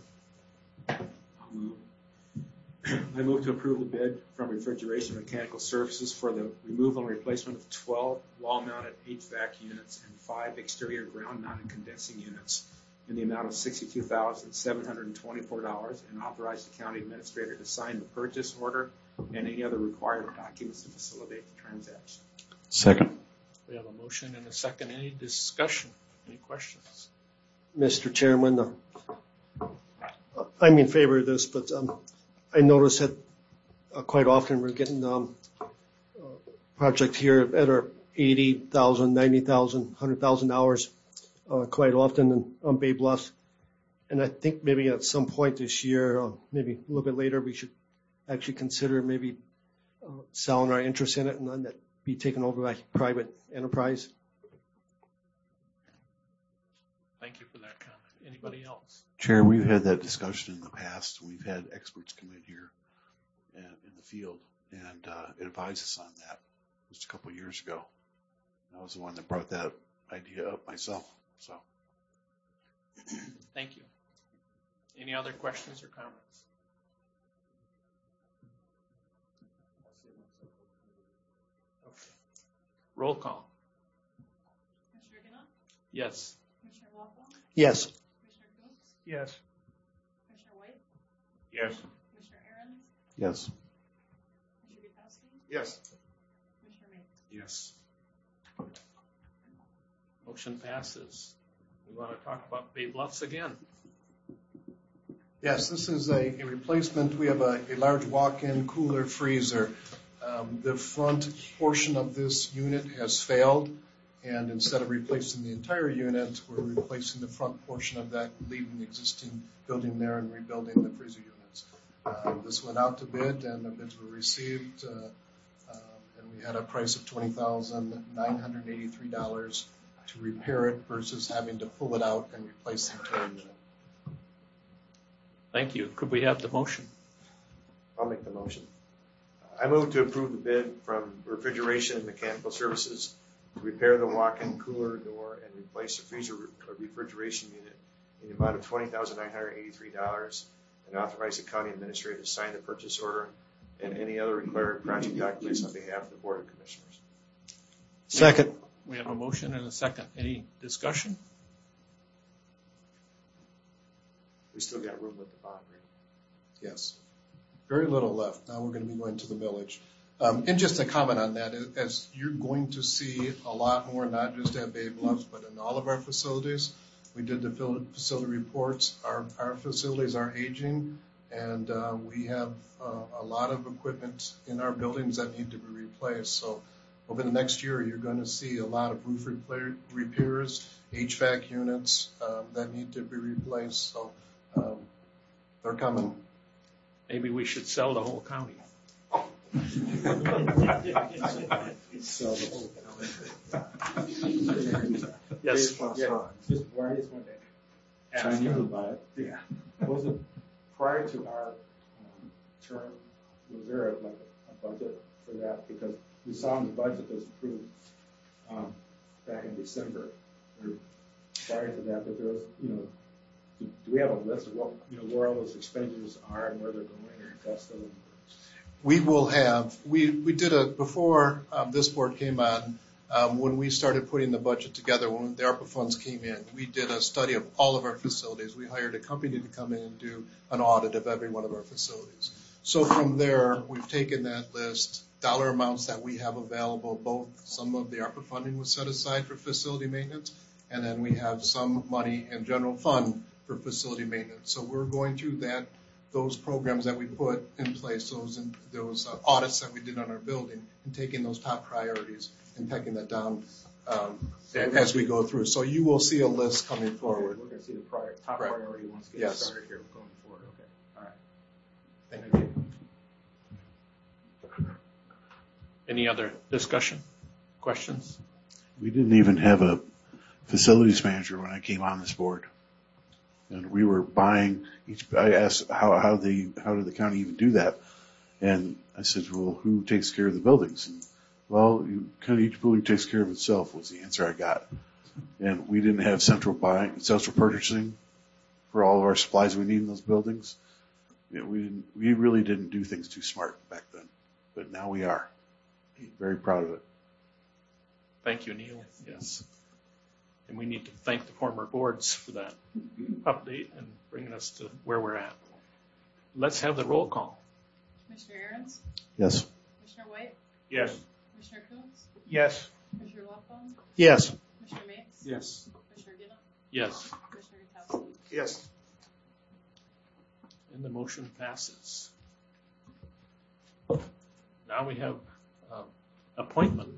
I move to approve the bid from Refrigeration Mechanical Services for the removal and replacement of twelve wall-mounted H V A C units and five exterior ground-mounted condensing units in the amount of sixty-two thousand seven hundred twenty-four dollars, and authorize the county administrator to sign the purchase order and any other required documents to facilitate the transaction. Second. We have a motion and a second. Any discussion? Any questions? Mister Chairman, uh, I'm in favor of this, but um, I notice that uh, quite often we're getting um, uh, project here at our eighty thousand, ninety thousand, one hundred thousand dollars uh, quite often in, on Bay Bluff. And I think maybe at some point this year, uh, maybe a little bit later, we should actually consider maybe uh, selling our interest in it and then that be taken over by private enterprise. Thank you for that comment. Anybody else? Chair, we've had that discussion in the past. We've had experts come in here and, in the field and uh, advise us on that just a couple of years ago. I was the one that brought that idea up myself. So, Thank you. Any other questions or comments? Okay. Roll call. Commissioner Ginnup? Yes. Commissioner Lockbaum? Yes. Commissioner Coates? Yes. Commissioner White? Yes. Commissioner Aaron's? yes. Commissioner Gutowski? Yes. Commissioner Mapes? Yes. Motion passes. We want to talk about Bay Bluffs again. Yes, this is a, a replacement. We have a, a large walk-in cooler freezer. Um, the front portion of this unit has failed, and instead of replacing the entire unit, we're replacing the front portion of that, leaving the existing building there and rebuilding the freezer units. Um, this went out to bid, and the bids were received, uh, um, and we had a price of twenty thousand nine hundred eighty-three dollars to repair it versus having to pull it out and replace the entire unit. Thank you. Could we have the motion? I'll make the motion. I move to approve the bid from Refrigeration and Mechanical Services to repair the walk-in cooler door and replace the freezer refrigeration unit in the amount of twenty thousand nine hundred eighty-three dollars and authorize the county administrator to sign the purchase order and any other required project documents on behalf of the Board of Commissioners. Second. We have a motion and a second. Any discussion? We still got room with the bond, right? Yes. Very little left. Now we're going to be going to the millage. Um, and just a comment on that, as you're going to see a lot more, not just at Bay Bluffs, but in all of our facilities. We did the facility reports. Our, our facilities are aging, and uh, we have uh, a lot of equipment in our buildings that need to be replaced. So over the next year, you're going to see a lot of roof repair, repairs, H V A C units um, that need to be replaced. So um, they're coming. Maybe we should sell the whole county. Sell the whole county. Yes. Yeah, just where I just wanted to ask you about it. Yeah. Was it prior to our um, term, was there a, like a, a budget for that? Because we saw in the budget that was approved um, back in December, or prior to that, that there was, you know, do, do we have a list of what, you know, where all those expenditures are and where they're going, or is that still in the works? We will have, we, we did a, before um, this board came on, um, when we started putting the budget together, when the ARPA funds came in, we did a study of all of our facilities. We hired a company to come in and do an audit of every one of our facilities. So from there, we've taken that list, dollar amounts that we have available, both some of the ARPA funding was set aside for facility maintenance, and then we have some money in general fund for facility maintenance. So we're going through that, those programs that we put in place, those in, those uh, audits that we did on our building, and taking those top priorities and pecking that down um, as we go through. So you will see a list coming forward. Okay, we're going to see the prior, top Right. priority ones get Yes. started here going forward. Okay, all right. Thank you. Any other discussion, questions? We didn't even have a facilities manager when I came on this board. And we were buying each, I asked how, how the, how did the county even do that? And I said, well, who takes care of the buildings? And, well, you, kind of each building takes care of itself was the answer I got. And we didn't have central buying, central purchasing for all of our supplies we need in those buildings. You know, we didn't, we really didn't do things too smart back then, but now we are. Very proud of it. Thank you, Neil. Yes. And we need to thank the former boards for that update and bringing us to where we're at. Let's have the roll call. Commissioner Aaron's? Yes. Commissioner White? Yes. Commissioner Coons? Yes. Commissioner Loeffbaum? Yes. Commissioner Mapes? Yes. Commissioner Gill? Yes. Commissioner Gutowski? Yes. And the motion passes. Now we have uh, appointment.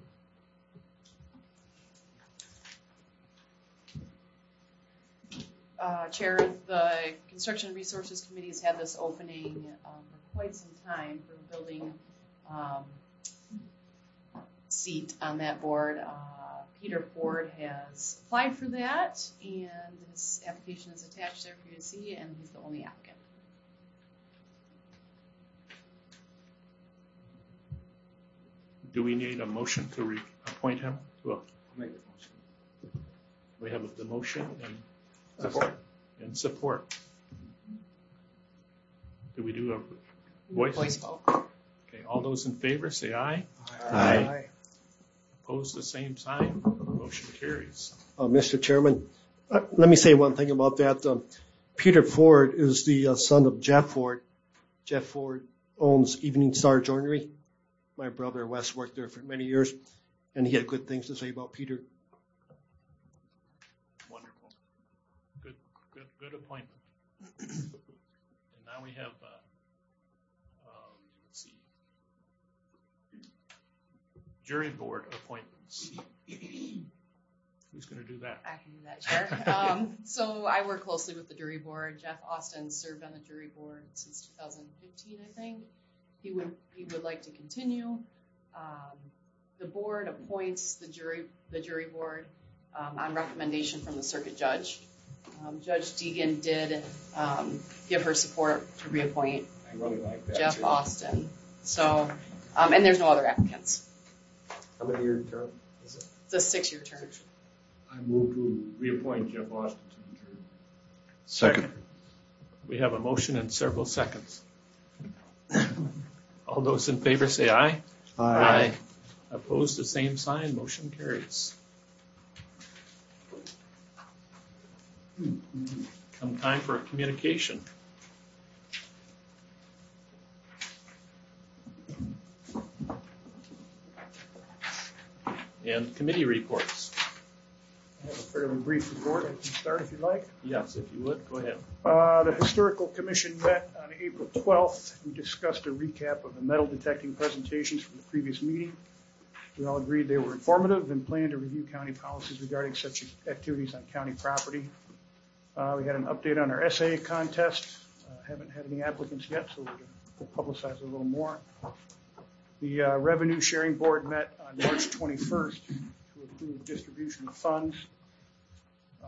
Uh, Chair, the Construction Resources Committee has had this opening um, for quite some time for a building um, seat on that board. Uh, Peter Ford has applied for that, and his application is attached there for you to see, and he's the only applicant. Do we need a motion to re- appoint him to a? Make the motion. We have the motion and support. And support. Do we do a voice? Voice vote. Okay, all those in favor say aye. Aye. Aye. Opposed, the same sign. Motion carries. Uh, Mister Chairman, uh, let me say one thing about that. Um, Peter Ford is the uh, son of Jeff Ford. Jeff Ford owns Evening Star Joinery. My brother Wes worked there for many years, and he had good things to say about Peter. Wonderful. Good, good, good appointment. And now we have, uh, um, let's see, jury board appointments. Who's going to do that? I can do that, Chair. um, so I work closely with the jury board. Jeff Austin served on the jury board since two thousand fifteen, I think. He would he would like to continue. Um, the board appoints the jury the jury board um, on recommendation from the circuit judge. Um, Judge Deegan did um, give her support to reappoint I really like that Jeff too. Austin. So Um, and there's no other applicants. How many year term is it? It's a six-year term. I move to reappoint Jeff Austin to the jury. Second. We have a motion and several seconds. All those in favor say aye. Aye. Opposed, the same sign. Motion carries. Come time for communication. And committee reports. I have a fairly brief report. I can start if you'd like. Yes, if you would, go ahead. Uh, the Historical Commission met on April twelfth. We discussed a recap of the metal detecting presentations from the previous meeting. We all agreed they were informative and planned to review county policies regarding such activities on county property. Uh, we had an update on our essay contest. Uh, haven't had any applicants yet, so we're going to publicize it a little more. The uh, Revenue Sharing Board met on March twenty-first to approve distribution of funds. Uh,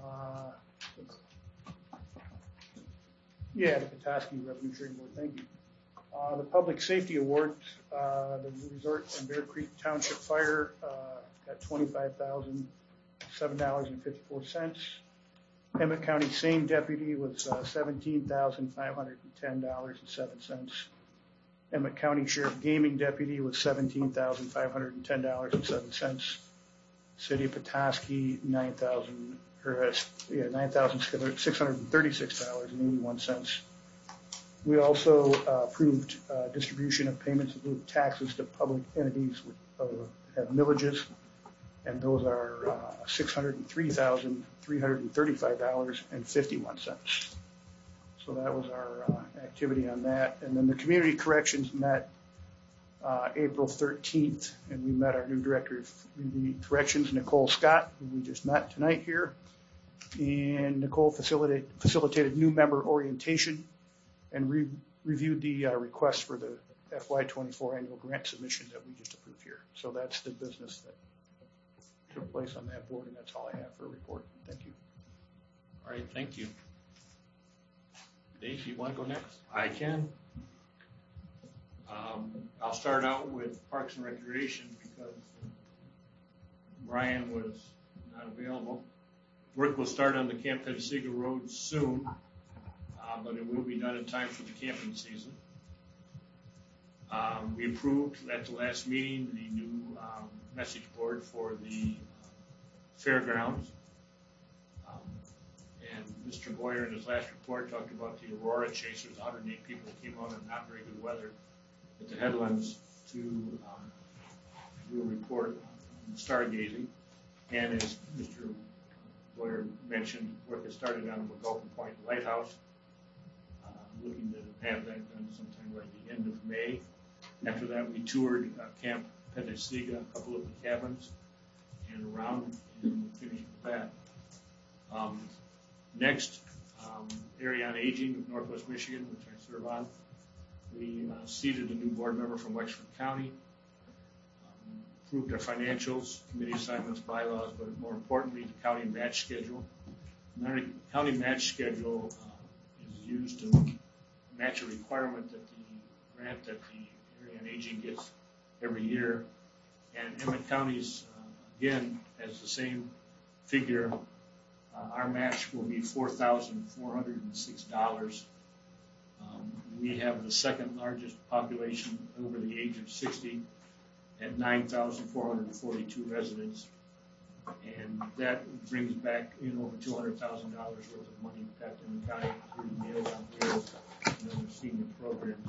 yeah, the Petoskey Revenue Sharing Board, thank you. Uh, the Public Safety Award, uh, the Resort and Bear Creek Township Fire uh, got twenty-five thousand seven dollars and fifty-four cents. Emmett County Same Deputy was uh, seventeen thousand five hundred ten dollars and seven cents. Emmett County Sheriff Gaming Deputy was seventeen thousand five hundred ten dollars and seven cents. City of Petoskey, nine thousand or uh, yeah, nine thousand six hundred thirty-six dollars and eighty-one cents. We also uh, approved uh, distribution of payments in lieu of taxes to public entities with, uh, that have millages, and those are uh, six hundred three thousand three hundred thirty-five dollars and fifty-one cents. So that was our uh, activity on that. And then the Community Corrections met uh, April thirteenth, and we met our new Director of Community Corrections, Nicole Scott, who we just met tonight here. And Nicole facilitated, facilitated new member orientation and re- reviewed the uh, request for the F Y twenty-four annual grant submission that we just approved here. So that's the business that took place on that board, and that's all I have for a report. Thank you. All right, thank you. Dave, you want to go next? I can. Um, I'll start out with Parks and Recreation because Brian was not available. Work will start on the Camp Petsega Road soon, uh, but it will be done in time for the camping season. Um, we approved at the last meeting the new um, message board for the uh, fairgrounds. Um, and Mister Boyer in his last report talked about the Aurora Chasers. one hundred eight people came out in not very good weather at the headlands to um, do a report on stargazing. And as Mister Boyer mentioned, work has started on the McGulpin Point Lighthouse. Uh, looking to have that done sometime by the end of May. After that, we toured uh, Camp Petsega, a couple of the cabins, and around, and we finished with that. Um, next, um, Area on Aging of Northwest Michigan, which I serve on. We uh, seated a new board member from Wexford County, um, approved our financials, committee assignments, bylaws, but more importantly, the county match schedule. And our county match schedule uh, is used to match a requirement that the grant that the Area on Aging gets every year. And Emmett County's, uh, again, has the same figure. Uh, our match will be four thousand four hundred six dollars. Um, we have the second largest population over the age of sixty at nine thousand four hundred forty-two residents. And that brings back in over two hundred thousand dollars worth of money back in the county through Meals on Wheels and other senior programs.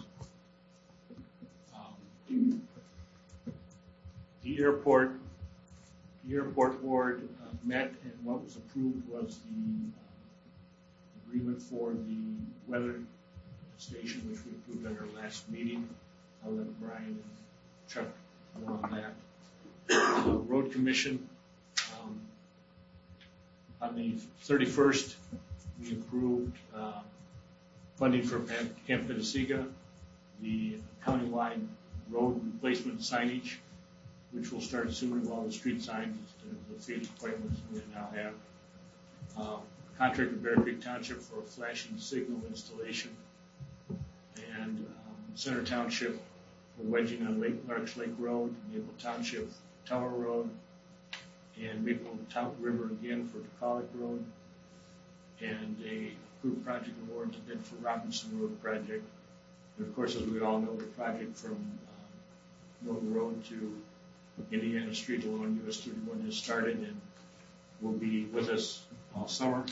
Um, the airport, the airport board uh, met, and what was approved was the uh, agreement for the weather station, which we approved at our last meeting. I'll let Brian and Chuck go on that. Uh, Road Commission, um, on the thirty-first, we approved uh, funding for Camp Petsega, the countywide road replacement signage, which will start soon with all the street signs, the, the field appointments we now have. Uh, contract with Bear Creek Township for a flashing signal installation. And um, Center Township we're wedging on Lake, Larks Lake Road, Maple Township Tower Road, and Maple Town River again for DeColic Road, and a group project awards bid for Robinson Road project. And of course, as we all know, the project from um, Norton Road to Indiana Street along U S thirty-one has started and will be with us all summer.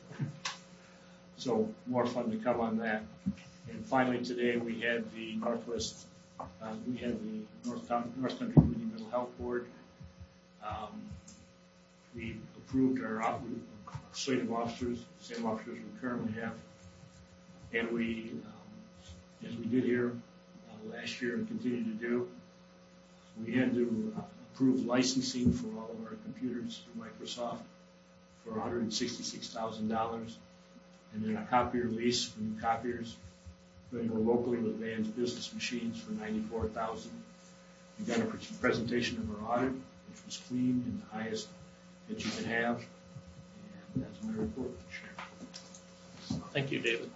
So more fun to come on that. And finally, today we had the Northwest, uh, we had the North, North Country Community Mental Health Board. Um, we approved our op- slate of officers, same officers we currently have, and we, um, as we did here uh, last year and continue to do, we had to uh, approve licensing for all of our computers through Microsoft for one hundred sixty-six thousand dollars, and then a copier lease for new copiers. We're going to go locally with Van's Business Machines for ninety-four thousand dollars. We got a pre- presentation of our audit, which was clean and the highest that you can have. And that's my report, Chair. Thank you, David.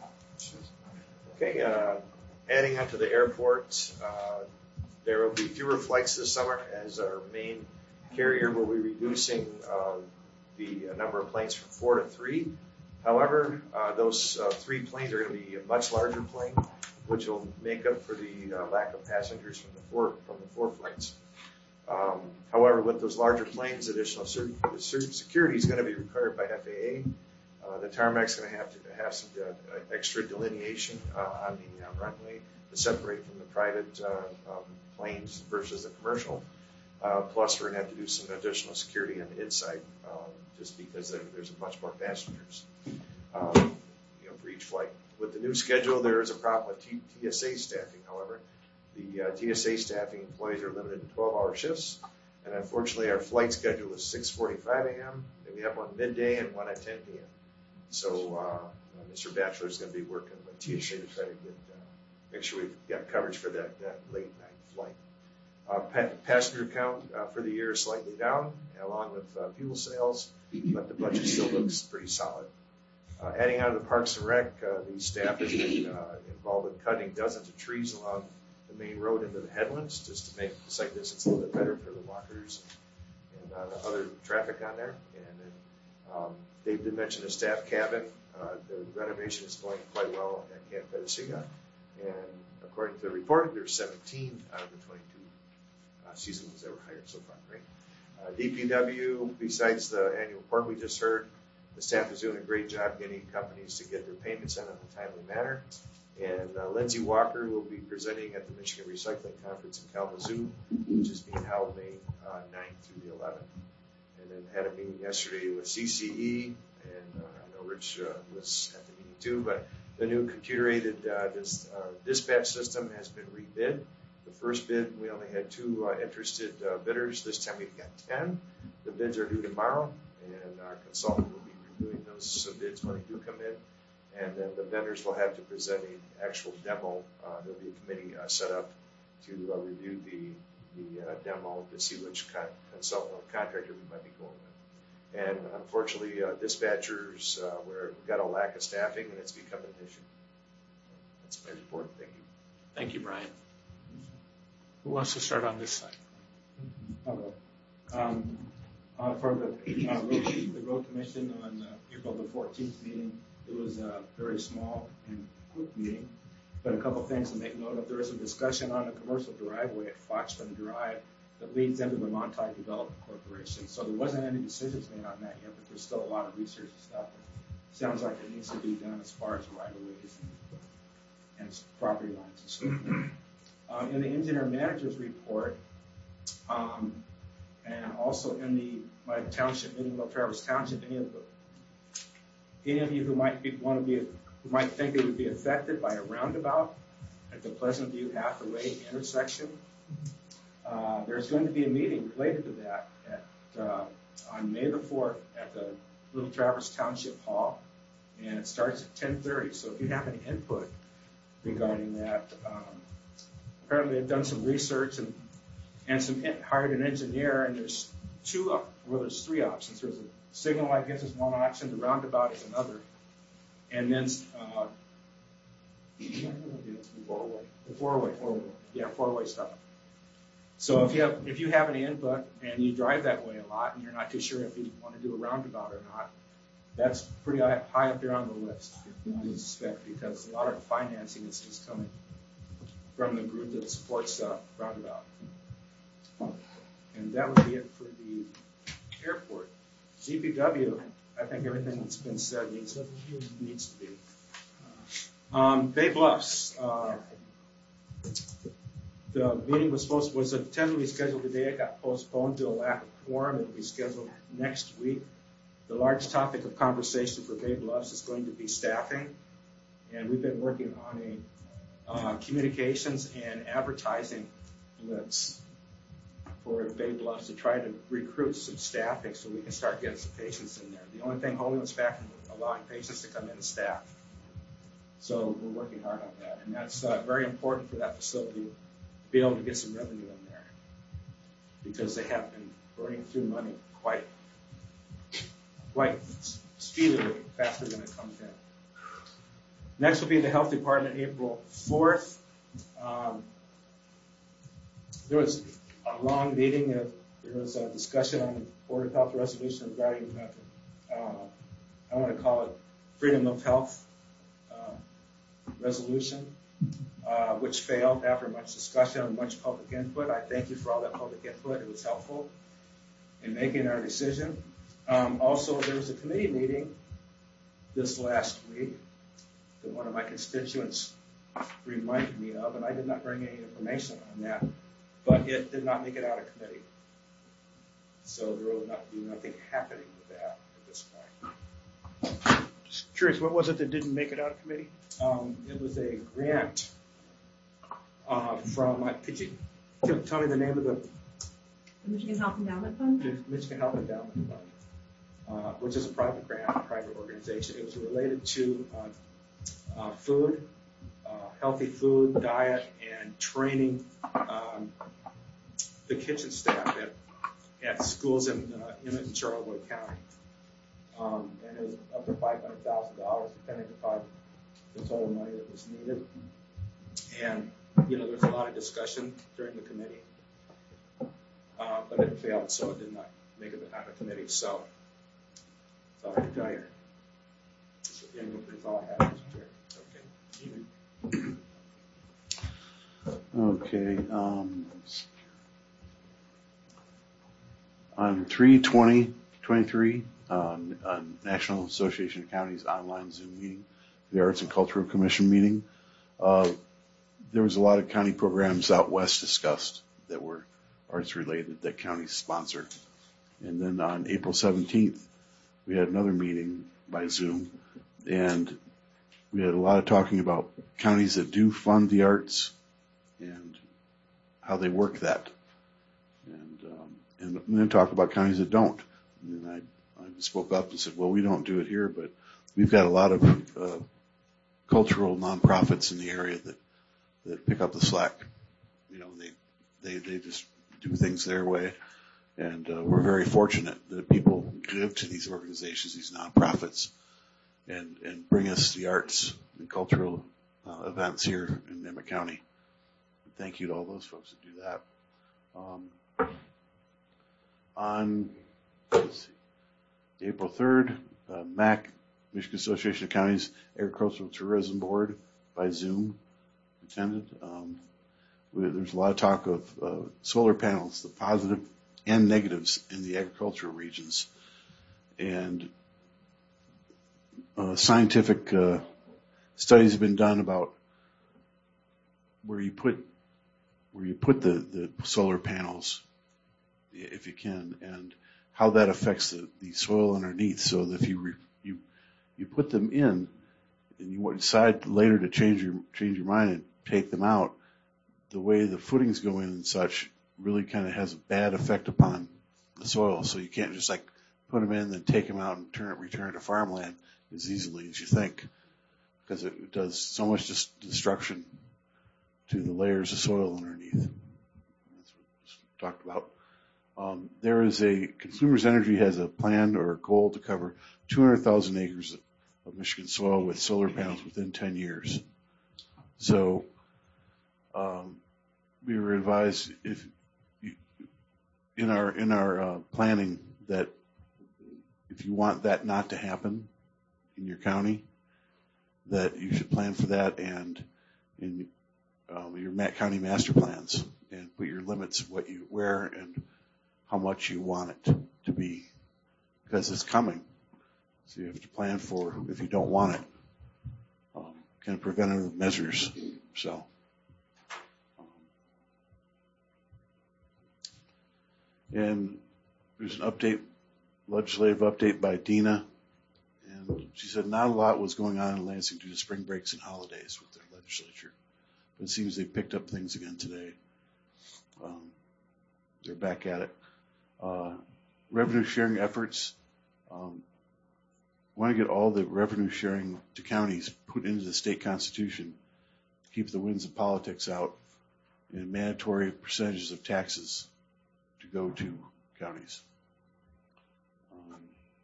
Okay, uh, adding on to the airport, uh, there will be fewer flights this summer as our main carrier will be reducing uh, the uh, number of planes from four to three. However, uh, those uh, three planes are going to be a much larger plane, which will make up for the uh, lack of passengers from the four from the four flights. Um, however, with those larger planes, additional cer- security is going to be required by F A A. Uh, the tarmac's going to have to have some uh, extra delineation uh, on the uh, runway to separate from the private uh, um, planes versus the commercial. Uh, plus, we're going to have to do some additional security on the inside, um, just because there, there's much more passengers, um, you know, for each flight. With the new schedule, there is a problem with T- TSA staffing. However, the uh, T S A staffing employees are limited to twelve-hour shifts, and unfortunately, our flight schedule is six forty-five a.m. and we have one midday and one at ten p.m. So, uh, Mister Batchelor is going to be working with T S A to try to get uh, make sure we've got coverage for that, that late night flight. Uh, pa- passenger count uh, for the year is slightly down, along with uh, fuel sales, but the budget still looks pretty solid. Uh, adding on to the Parks and Rec, uh, the staff has been uh, involved in cutting dozens of trees along the main road into the headlands, just to make the sight distance a little bit better for the walkers and uh, the other traffic on there. And then um, Dave did mention the staff cabin. Uh, the renovation is going quite well at Camp Petasiga, and according to the report, there's seventeen out of the twenty-two uh, seasonals that were hired so far. Right? Uh, D P W, besides the annual report we just heard, the staff is doing a great job getting companies to get their payments in in a timely manner. And uh, Lindsay Walker will be presenting at the Michigan Recycling Conference in Kalamazoo, which is being held May uh, ninth through the eleventh. And then had a meeting yesterday with C C E, and uh, I know Rich uh, was at the meeting too, but the new computer-aided uh, dis- uh, dispatch system has been rebid. The first bid, we only had two uh, interested uh, bidders. This time we've got ten. The bids are due tomorrow, and our consultant will be reviewing those uh, bids when they do come in. And then the vendors will have to present an actual demo. Uh, there'll be a committee uh, set up to uh, review the, the uh, demo to see which kind of consultant or contractor we might be going with. And unfortunately, uh, dispatchers, uh, we're, we've got a lack of staffing, and it's becoming an issue. That's my report. Thank you. Thank you, Brian. Who wants to start on this side? Hello. Um, uh, for the, uh, road, the road commission on uh, April the fourteenth meeting, it was a very small and quick meeting, but a couple things to make note of. There was a discussion on a commercial driveway at Foxton Drive that leads into the Montauk Development Corporation. So there wasn't any decisions made on that yet, but there's still a lot of research and stuff that sounds like it needs to be done as far as right-of-ways and, and property lines and so forth. Uh, in the engineer manager's report, um, and also in the my township meeting, Little Traverse Township, any of the Any of you who might be, want to be, who might think they would be affected by a roundabout at the Pleasant View Hathaway intersection, uh, there's going to be a meeting related to that at, uh, on May the fourth at the Little Traverse Township Hall, and it starts at ten thirty. So if you have any input regarding that, um, apparently they've done some research and and some hired an engineer, and there's two, well, there's three options. There's a signal, I guess, is one option. The roundabout is another. And then uh, the four-way. The four-way. four-way. Yeah, four-way stop. So if you have, if you have any input and you drive that way a lot and you're not too sure if you want to do a roundabout or not, that's pretty high high up there on the list, I would suspect, because a lot of the financing is just coming from the group that supports uh, roundabout. And that would be it for the airport. D P W, I think everything that's been said needs, needs to be. Um, Bay Bluffs, uh, the meeting was supposed was tentatively scheduled today. It got postponed due to a lack of quorum. It will be scheduled next week. The large topic of conversation for Bay Bluffs is going to be staffing, and we've been working on a uh, communications and advertising blitz for Bay Bluffs to try to recruit some staffing so we can start getting some patients in there. The only thing holding us back from allowing patients to come in is staff. So we're working hard on that, and that's uh, very important for that facility to be able to get some revenue in there because they have been burning through money quite, quite speedily, faster than it comes in. Next will be the Health Department, April fourth. Um, there was a long meeting. Uh, there was a discussion on the Board of Health resolution regarding, uh, uh, I want to call it freedom of health uh, resolution, uh, which failed after much discussion and much public input. I thank you for all that public input. It was helpful in making our decision. Um, also, there was a committee meeting this last week that one of my constituents reminded me of, and I did not bring any information on that, but it did not make it out of committee. So there will not be nothing happening with that at this point. Just curious, what was it that didn't make it out of committee? Um, it was a grant uh, from, uh, could you tell me the name of the? The Michigan Health Endowment Fund? Michigan Health Endowment Fund, uh, which is a private grant, a private organization. It was related to uh, uh, food, uh, healthy food, diet, and training um, the kitchen staff at, at schools in uh, Emmett and Charlevoix County. Um, and it was up to five hundred thousand dollars, depending upon the total money that was needed. And, you know, there was a lot of discussion during the committee, uh, but it failed, so it did not make it out of committee. So, that's all I can tell you. And that's all I have, Mister Chair. Okay. Okay. Um, on three twenty twenty-three, um, on National Association of Counties online Zoom meeting, the Arts and Cultural Commission meeting, uh, there was a lot of county programs out west discussed that were arts related that counties sponsor. And then on April seventeenth, we had another meeting by Zoom, and we had a lot of talking about counties that do fund the arts and how they work that. And, um, and then talk about counties that don't. And I, I spoke up and said, well, we don't do it here, but we've got a lot of uh, cultural nonprofits in the area that, that pick up the slack. You know, they, they, they just do things their way. And uh, we're very fortunate that people give to these organizations, these nonprofits, and, and bring us the arts and cultural uh, events here in Emmett County. Thank you to all those folks that do that. Um, on let's see, April third, uh, M A C, Michigan Association of Counties Agricultural Tourism Board by Zoom attended. Um, we, there's a lot of talk of uh, solar panels, the positive and negatives in the agricultural regions, and uh, scientific uh, studies have been done about where you put where you put the, the solar panels, if you can, and how that affects the, the soil underneath. So that if you re, you you put them in, and you decide later to change your change your mind and take them out, the way the footings go in and such really kind of has a bad effect upon the soil. So you can't just like put them in, then take them out and turn it return it to farmland as easily as you think, because it does so much just destruction to the layers of soil underneath. That's what was talked about. Um, there is a, Consumers Energy has a plan or a goal to cover two hundred thousand acres of Michigan soil with solar panels within ten years. So, um, we were advised if you, in our in our uh, planning that if you want that not to happen in your county, that you should plan for that and in um, your county master plans and put your limits of what you where and how much you want it to be, because it's coming. So you have to plan for if you don't want it. Um, kind of preventative measures. So. And there's an update, legislative update by Dina, and she said not a lot was going on in Lansing due to spring breaks and holidays with their legislature. But it seems they picked up things again today. Um, they're back at it. Uh, revenue sharing efforts. Um, want to get all the revenue sharing to counties put into the state constitution to keep the winds of politics out, and mandatory percentages of taxes to go to counties. Um,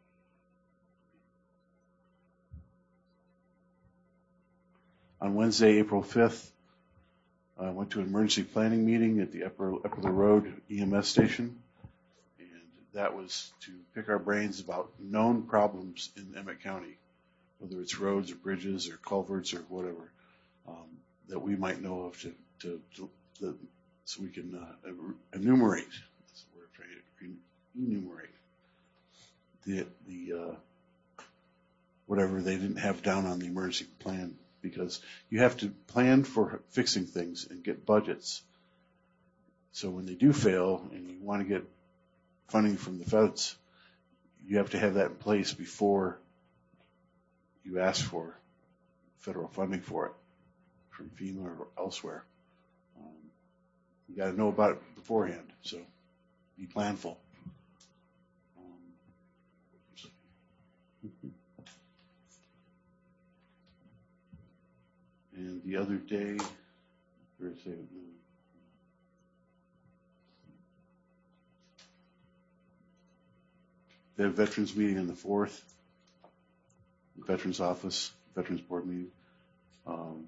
on Wednesday, April fifth, I went to an emergency planning meeting at the Upper, Upper Road E M S station, and that was to pick our brains about known problems in Emmett County, whether it's roads or bridges or culverts or whatever, um, that we might know of to, to, to, to so we can uh, enumerate. Enumerate the the uh, whatever they didn't have down on the emergency plan, because you have to plan for fixing things and get budgets. So when they do fail and you want to get funding from the feds, you have to have that in place before you ask for federal funding for it from FEMA or elsewhere. Um, you got to know about it beforehand, so be planful. And the other day, where is it? They have veterans meeting on the fourth, Veterans Office, Veterans Board meeting. Um,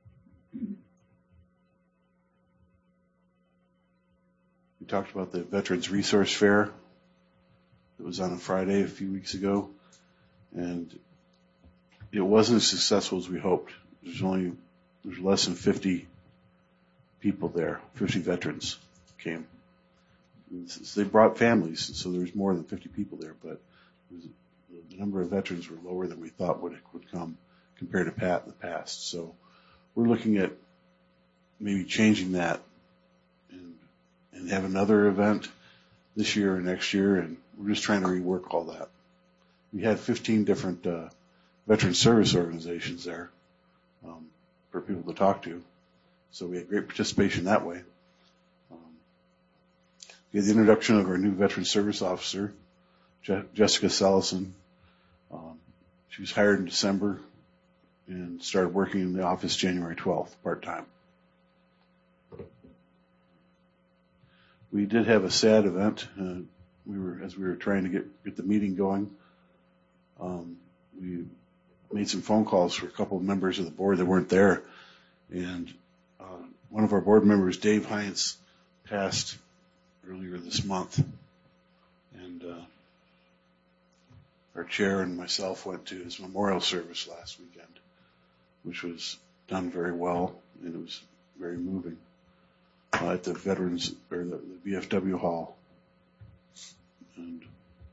we talked about the Veterans Resource Fair that was on a Friday a few weeks ago, and it wasn't as successful as we hoped. There's only there's less than fifty people there. fifty veterans came. They brought families, so there's more than fifty people there, but the number of veterans were lower than we thought would would come compared to Pat in the past. So we're looking at maybe changing that and and have another event this year or next year, and we're just trying to rework all that. We had fifteen different uh, veteran service organizations there um, for people to talk to, so we had great participation that way. Um, we had the introduction of our new veteran service officer, Je- Jessica Sellison. Um, she was hired in December and started working in the office January twelfth, part-time. We did have a sad event. Uh, we were, as we were trying to get, get the meeting going, um, we made some phone calls for a couple of members of the board that weren't there. And uh, one of our board members, Dave Hines, passed earlier this month. And uh, our chair and myself went to his memorial service last weekend, which was done very well, and it was very moving. Uh, at the Veterans, or the, the V F W Hall. And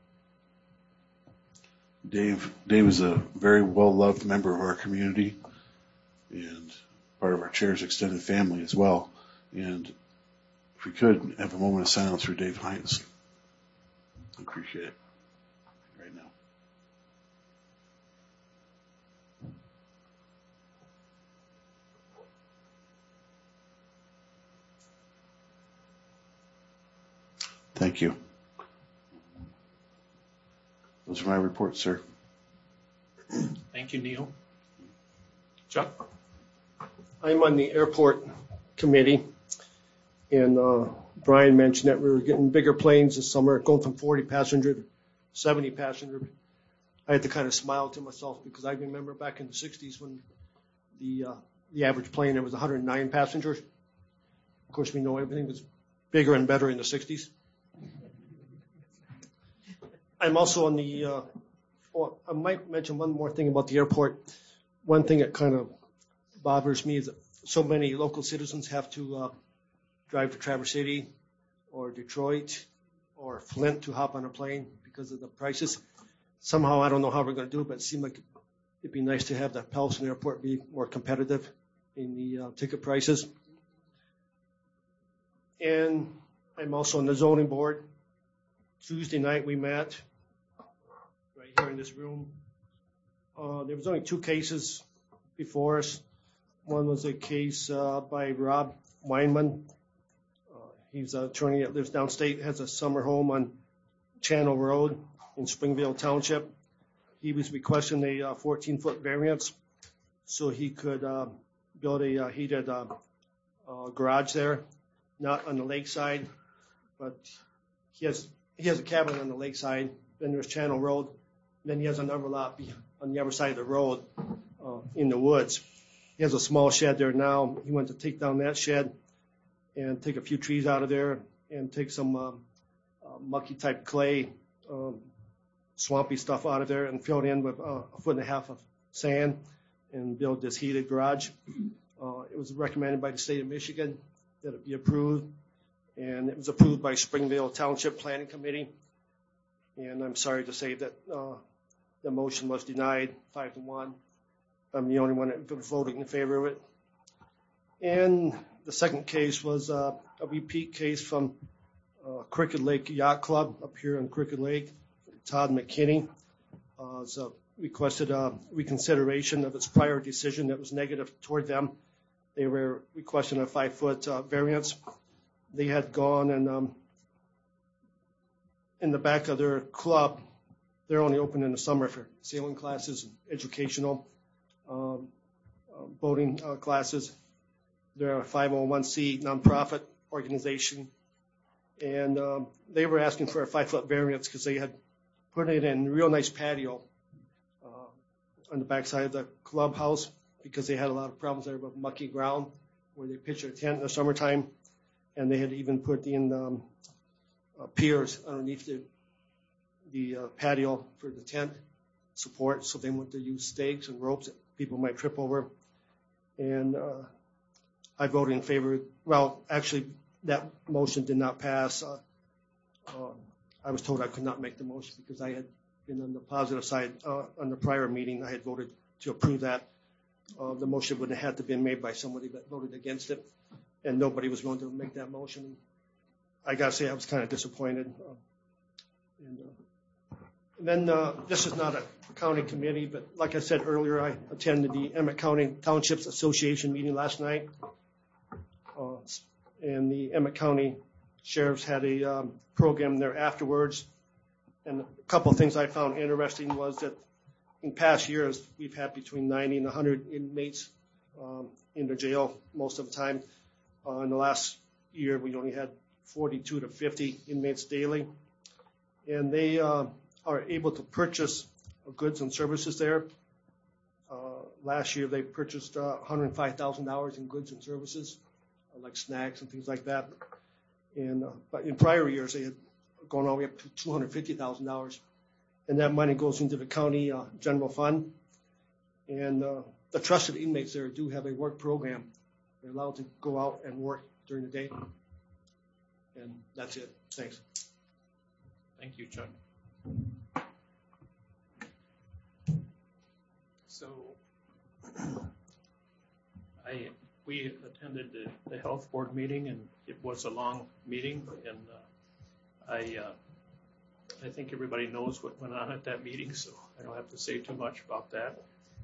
Dave, Dave is a very well-loved member of our community and part of our chair's extended family as well. And if we could have a moment of silence for Dave Hines, I appreciate it right now. Thank you. Those are my reports, sir. Thank you, Neil. Chuck? I'm on the airport committee, and uh, Brian mentioned that we were getting bigger planes this summer, going from forty passenger to seventy passenger. I had to kind of smile to myself because I remember back in the sixties when the uh, the average plane, it was one hundred nine passengers. Of course, we know everything was bigger and better in the sixties. I'm also on the, uh, well, I might mention one more thing about the airport. One thing that kind of bothers me is that so many local citizens have to uh, drive to Traverse City or Detroit or Flint to hop on a plane because of the prices. Somehow, I don't know how we're going to do it, but it seems like it'd be nice to have the Pelson Airport be more competitive in the uh, ticket prices. And I'm also on the zoning board. Tuesday night we met right here in this room. Uh, there was only two cases before us. One was a case uh, by Rob Weinman. Uh, he's an attorney that lives downstate, has a summer home on Channel Road in Springvale Township. He was requesting a fourteen-foot variance so he could uh, build a uh, heated uh, uh, garage there, not on the lakeside, but he has he has a cabin on the lakeside. Then there's Channel Road. Then he has another lot on the other side of the road uh, in the woods. He has a small shed there now. He went to take down that shed and take a few trees out of there and take some um, uh, mucky type clay, um, swampy stuff out of there and fill it in with uh, a foot and a half of sand and build this heated garage. Uh, it was recommended by the state of Michigan that it be approved, and it was approved by Springvale Township Planning Committee. And I'm sorry to say that uh, the motion was denied five to one. I'm the only one that voted in favor of it. And the second case was uh, a repeat case from uh, Crooked Lake Yacht Club up here in Crooked Lake. Todd McKinney uh, so requested a reconsideration of its prior decision that was negative toward them. They were requesting a five-foot uh, variance. They had gone and um, in the back of their club, they're only open in the summer for sailing classes, educational, um, uh, boating uh, classes. They're a five oh one c nonprofit organization, and um, they were asking for a five-foot variance because they had put it in a real nice patio uh, on the backside of the clubhouse because they had a lot of problems there with mucky ground where they pitch their tent in the summertime, and they had even put in um, uh, piers underneath the, the uh, patio for the tent support, so they went to use stakes and ropes that people might trip over. And uh, I voted in favor. Well, actually, that motion did not pass. Uh, uh, I was told I could not make the motion because I had been on the positive side uh, on the prior meeting. I had voted to approve that. Uh, the motion would have had to be made by somebody that voted against it, and nobody was going to make that motion. I got to say I was kind of disappointed. Uh, and, uh, and then uh, this is not a county committee, but like I said earlier, I attended the Emmett County Townships Association meeting last night, uh, and the Emmett County Sheriffs had a um, program there afterwards. And a couple of things I found interesting was that in past years, we've had between ninety and one hundred inmates um, in the jail most of the time. Uh, in the last year, we only had forty-two to fifty inmates daily. And they uh, are able to purchase goods and services there. Uh, last year, they purchased uh, one hundred five thousand dollars in goods and services, uh, like snacks and things like that. And uh, but in prior years, they had gone all the way up to two hundred fifty thousand dollars. And that money goes into the county uh, general fund. And uh, the trusted inmates there do have a work program. They're allowed to go out and work during the day. And that's it. Thanks. Thank you, Chuck. So I we attended the, the health board meeting, and it was a long meeting, and uh, I uh, I think everybody knows what went on at that meeting, so I don't have to say too much about that.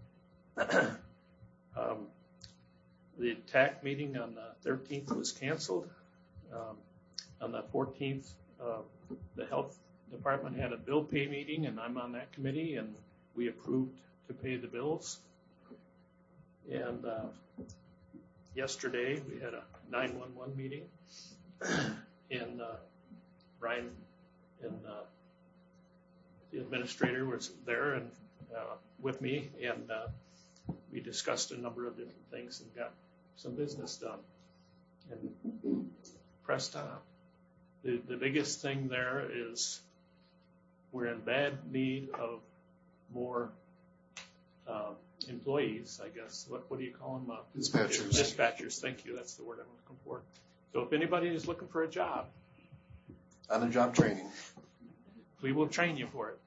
um, the T A C meeting on the thirteenth was canceled. Um, on the fourteenth, uh, the health department had a bill pay meeting, and I'm on that committee, and we approved to pay the bills. And uh, yesterday we had a nine one one meeting, and uh, Brian and uh, the administrator was there and uh, with me, and uh, we discussed a number of different things and got some business done. and pressed on. The, the biggest thing there is we're in bad need of more uh, employees, I guess. What, what do you call them? Uh, Dispatchers. Dispatchers, thank you. That's the word I'm looking for. So if anybody is looking for a job, On-the-job training. we will train you for it.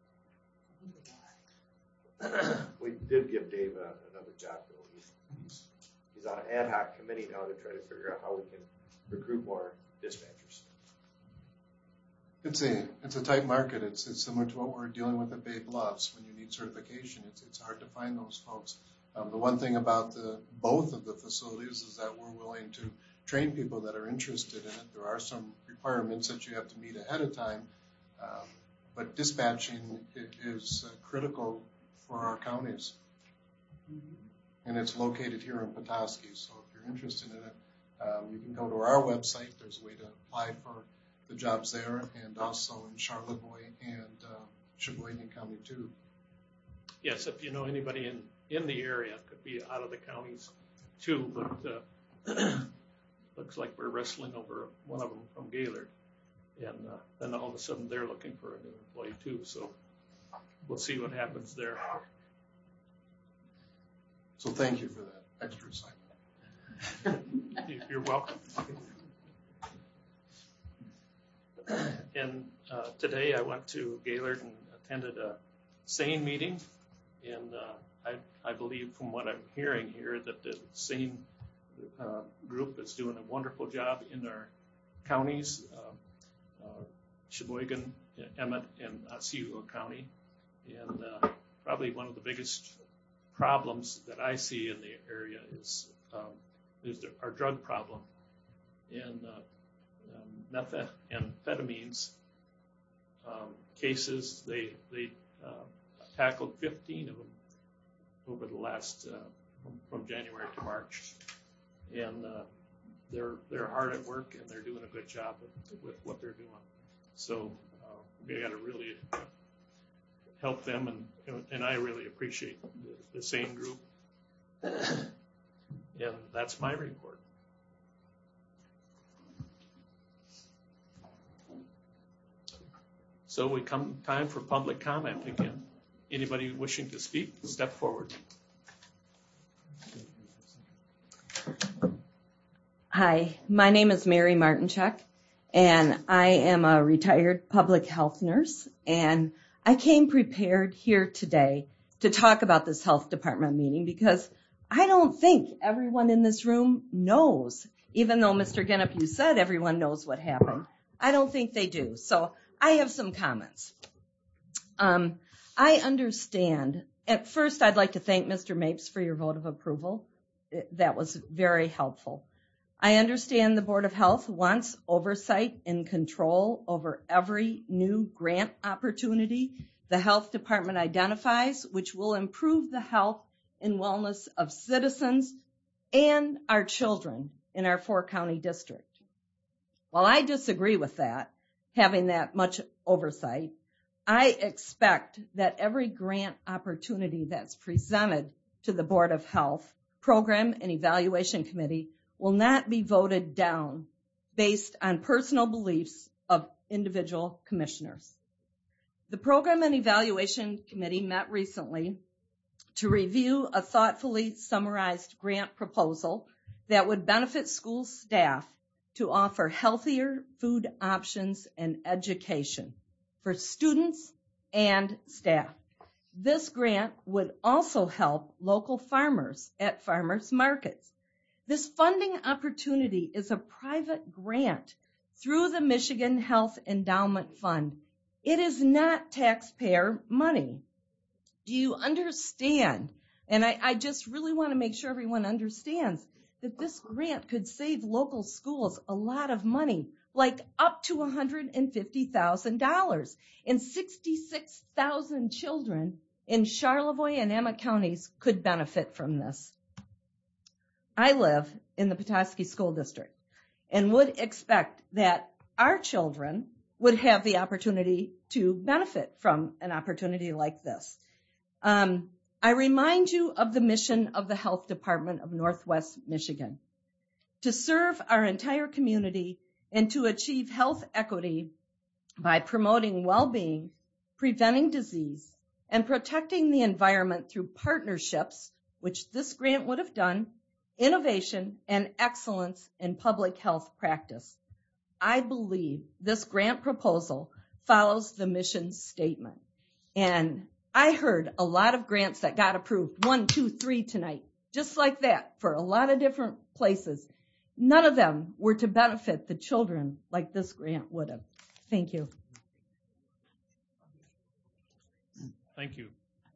We did give Dave a, another job, though. He's, he's on an ad hoc committee now to try to figure out how we can recruit more dispatchers. It's a it's a tight market. It's it's similar to what we're dealing with at Bay Bluffs. When you need certification, it's it's hard to find those folks. Um, the one thing about the both of the facilities is that we're willing to train people that are interested in it. There are some requirements that you have to meet ahead of time, um, but dispatching is uh, critical for our counties, and it's located here in Petoskey. So if you're interested in it, um, you can go to our website. There's a way to apply for the jobs there, and also in Charlevoix and uh, Sheboygan County too. Yes, if you know anybody in, in the area, it could be out of the counties too, but uh, looks like we're wrestling over one of them from Gaylord. And uh, then all of a sudden they're looking for a new employee too, so we'll see what happens there. So thank you for that extra assignment. You're welcome. And uh, today I went to Gaylord and attended a SANE meeting, and uh, I, I believe from what I'm hearing here that the SANE uh, group is doing a wonderful job in our counties, uh, uh, Sheboygan, Emmett, and Otsego County. And uh, probably one of the biggest problems that I see in the area is, um, is the, our drug problem. And uh, um, methamphetamines um, cases, they, they uh, tackled fifteen of them over the last, uh, from, from January to March. And uh, they're, they're hard at work, and they're doing a good job with, with what they're doing. So uh, we got to really help them, and, and I really appreciate the, the SANE group. And that's my report. So we come time for public comment again. Anybody wishing to speak, step forward. Hi, my name is Mary Martinchuk, and I am a retired public health nurse, and I came prepared here today to talk about this health department meeting because I don't think everyone in this room knows, even though Mister Genup, you said everyone knows what happened. I don't think they do. So I have some comments. Um, I understand. At first, I'd like to thank Mister Mapes for your vote of approval. That was very helpful. I understand the Board of Health wants oversight and control over every new grant opportunity the health department identifies, which will improve the health and wellness of citizens and our children in our four-county district. While I disagree with that, having that much oversight, I expect that every grant opportunity that's presented to the Board of Health Program and Evaluation Committee will not be voted down based on personal beliefs of individual commissioners. The Program and Evaluation Committee met recently to review a thoughtfully summarized grant proposal that would benefit school staff to offer healthier food options and education for students and staff. This grant would also help local farmers at farmers markets. This funding opportunity is a private grant through the Michigan Health Endowment Fund. It is not taxpayer money. Do you understand? And I, I just really want to make sure everyone understands that this grant could save local schools a lot of money, like up to one hundred fifty thousand dollars. And sixty-six thousand children in Charlevoix and Emmett counties could benefit from this. I live in the Petoskey School District and would expect that our children would have the opportunity to benefit from an opportunity like this. Um, I remind you of the mission of the Health Department of Northwest Michigan. to serve our entire community and to achieve health equity by promoting well-being, preventing disease, and protecting the environment through partnerships, which this grant would have done, innovation, and excellence in public health practice. I believe this grant proposal follows the mission statement. And I heard a lot of grants that got approved, one, two, three tonight, just like that, for a lot of different places. None of them were to benefit the children like this grant would have. Thank you. Thank you.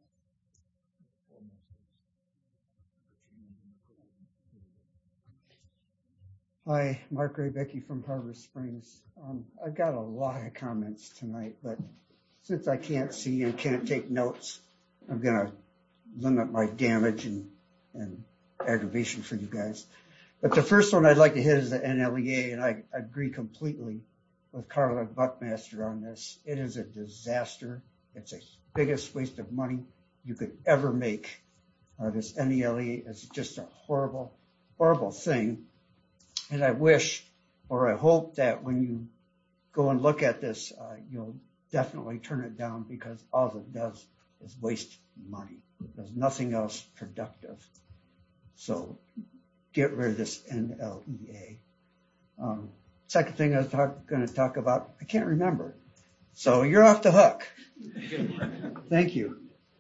Hi, Mark Raybecky from Harbor Springs. Um, I've got a lot of comments tonight, but since I can't see and can't take notes, I'm going to limit my damage and, and aggravation for you guys. But the first one I'd like to hit is the N L E A, and I agree completely with Carla Buckmaster on this. It is a disaster. It's the biggest waste of money you could ever make. Uh, this N E L E is just a horrible, horrible thing. And I wish, or I hope that when you go and look at this, uh, you'll definitely turn it down, because all it does is waste money. There's nothing else productive. So get rid of this N L E A. Um, second thing I was going to talk about, I can't remember. So you're off the hook. Thank you.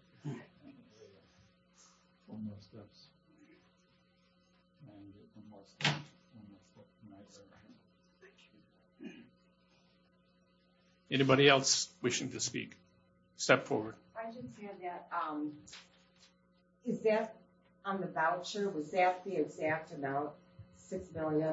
Anybody else wishing to speak? Step forward. I just had that, um, is that on the voucher, was that the exact amount, six million?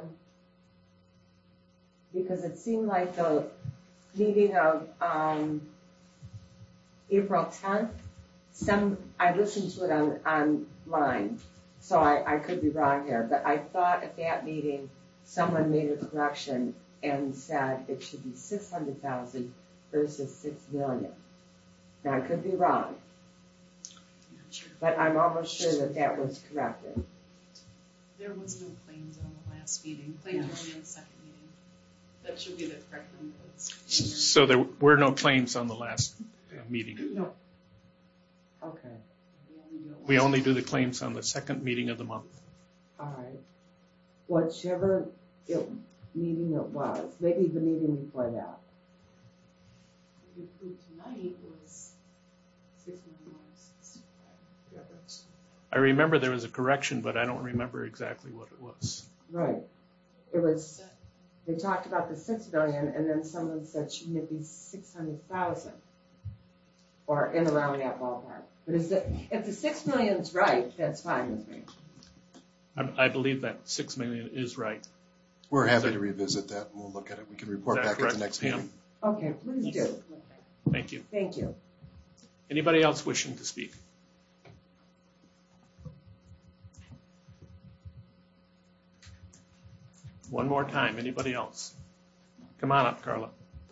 Because it seemed like the meeting of, um, April tenth, some, I listened to it on, online, so I, I could be wrong here, but I thought at that meeting, someone made a correction and said it should be six hundred thousand versus six million. Now, I could be wrong, but I'm almost sure that that was corrected. There was no claims on the last meeting. Claims were only on the second meeting. That should be the correct number. So there were no claims on the last uh, meeting. No. Okay. We only do the claims on the second meeting of the month. All right. Whichever it, meeting it was, maybe the meeting before that. We approved tonight was six million dollars. I remember there was a correction, but I don't remember exactly what it was. Right. It was, they talked about the six million, and then someone said, shouldn't it be six hundred thousand? Or in around that ballpark. But is it, if the six million's right, that's fine with me. I, I believe that six million is right. We're happy to revisit that, and we'll look at it. We can report back at the next meeting. Okay, please do. Thank you. Thank you. Anybody else wishing to speak? One more time. Anybody else? Come on up, Carla.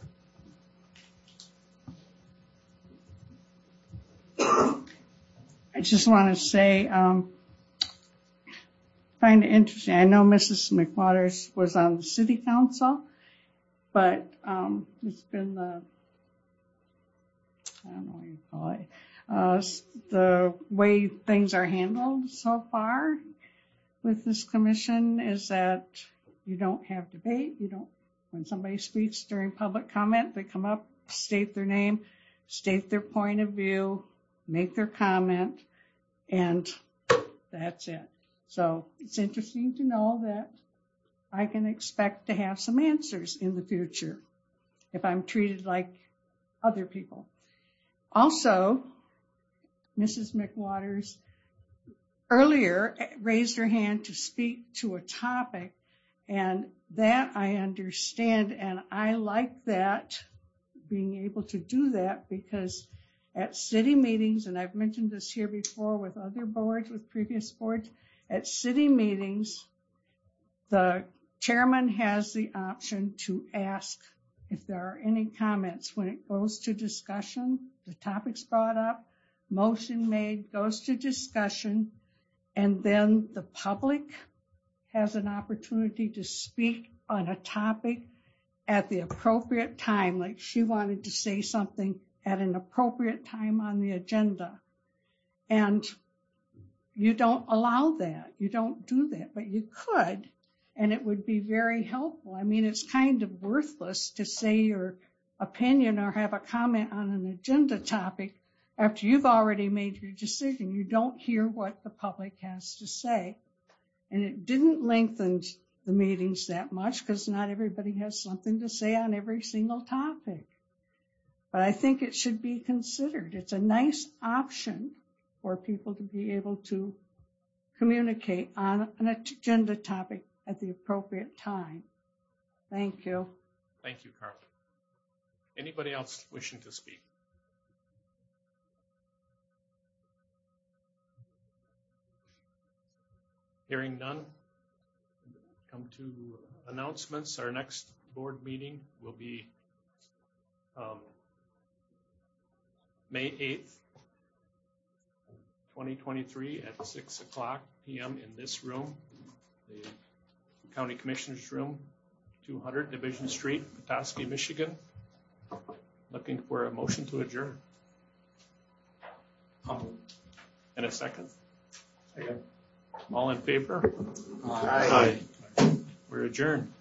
I just want to say, um, find it interesting. I know Missus McWaters was on the city council, but um, it's been the, I don't know what you call it, uh, the way things are handled so far with this commission is that you don't have debate. You don't, when somebody speaks during public comment, they come up, state their name, state their point of view, make their comment, and that's it. So it's interesting to know that I can expect to have some answers in the future if I'm treated like other people. Also, Missus McWaters earlier raised her hand to speak to a topic, and that I understand, and I like that, being able to do that, because at city meetings, and I've mentioned this here before with other boards, with previous boards, at city meetings, the chairman has the option to ask if there are any comments. When it goes to discussion, the topic's brought up, motion made, goes to discussion, and then the public has an opportunity to speak on a topic at the appropriate time, like she wanted to say something at an appropriate time on the agenda. And you don't allow that. You don't do that, but you could, and it would be very helpful. I mean, it's kind of worthless to say your opinion or have a comment on an agenda topic after you've already made your decision. You don't hear what the public has to say. And it didn't lengthen the meetings that much because not everybody has something to say on every single topic. But I think it should be considered. It's a nice option for people to be able to communicate on an agenda topic at the appropriate time. Thank you. Thank you, Carla. Anybody else wishing to speak? Hearing none, come to announcements. Our next board meeting will be um, May eighth, twenty twenty-three at six o'clock p m in this room, the County Commissioners Room, two hundred Division Street, Petoskey, Michigan. Looking for a motion to adjourn. Um, and a second? Second. All in favor? Aye. We're adjourned.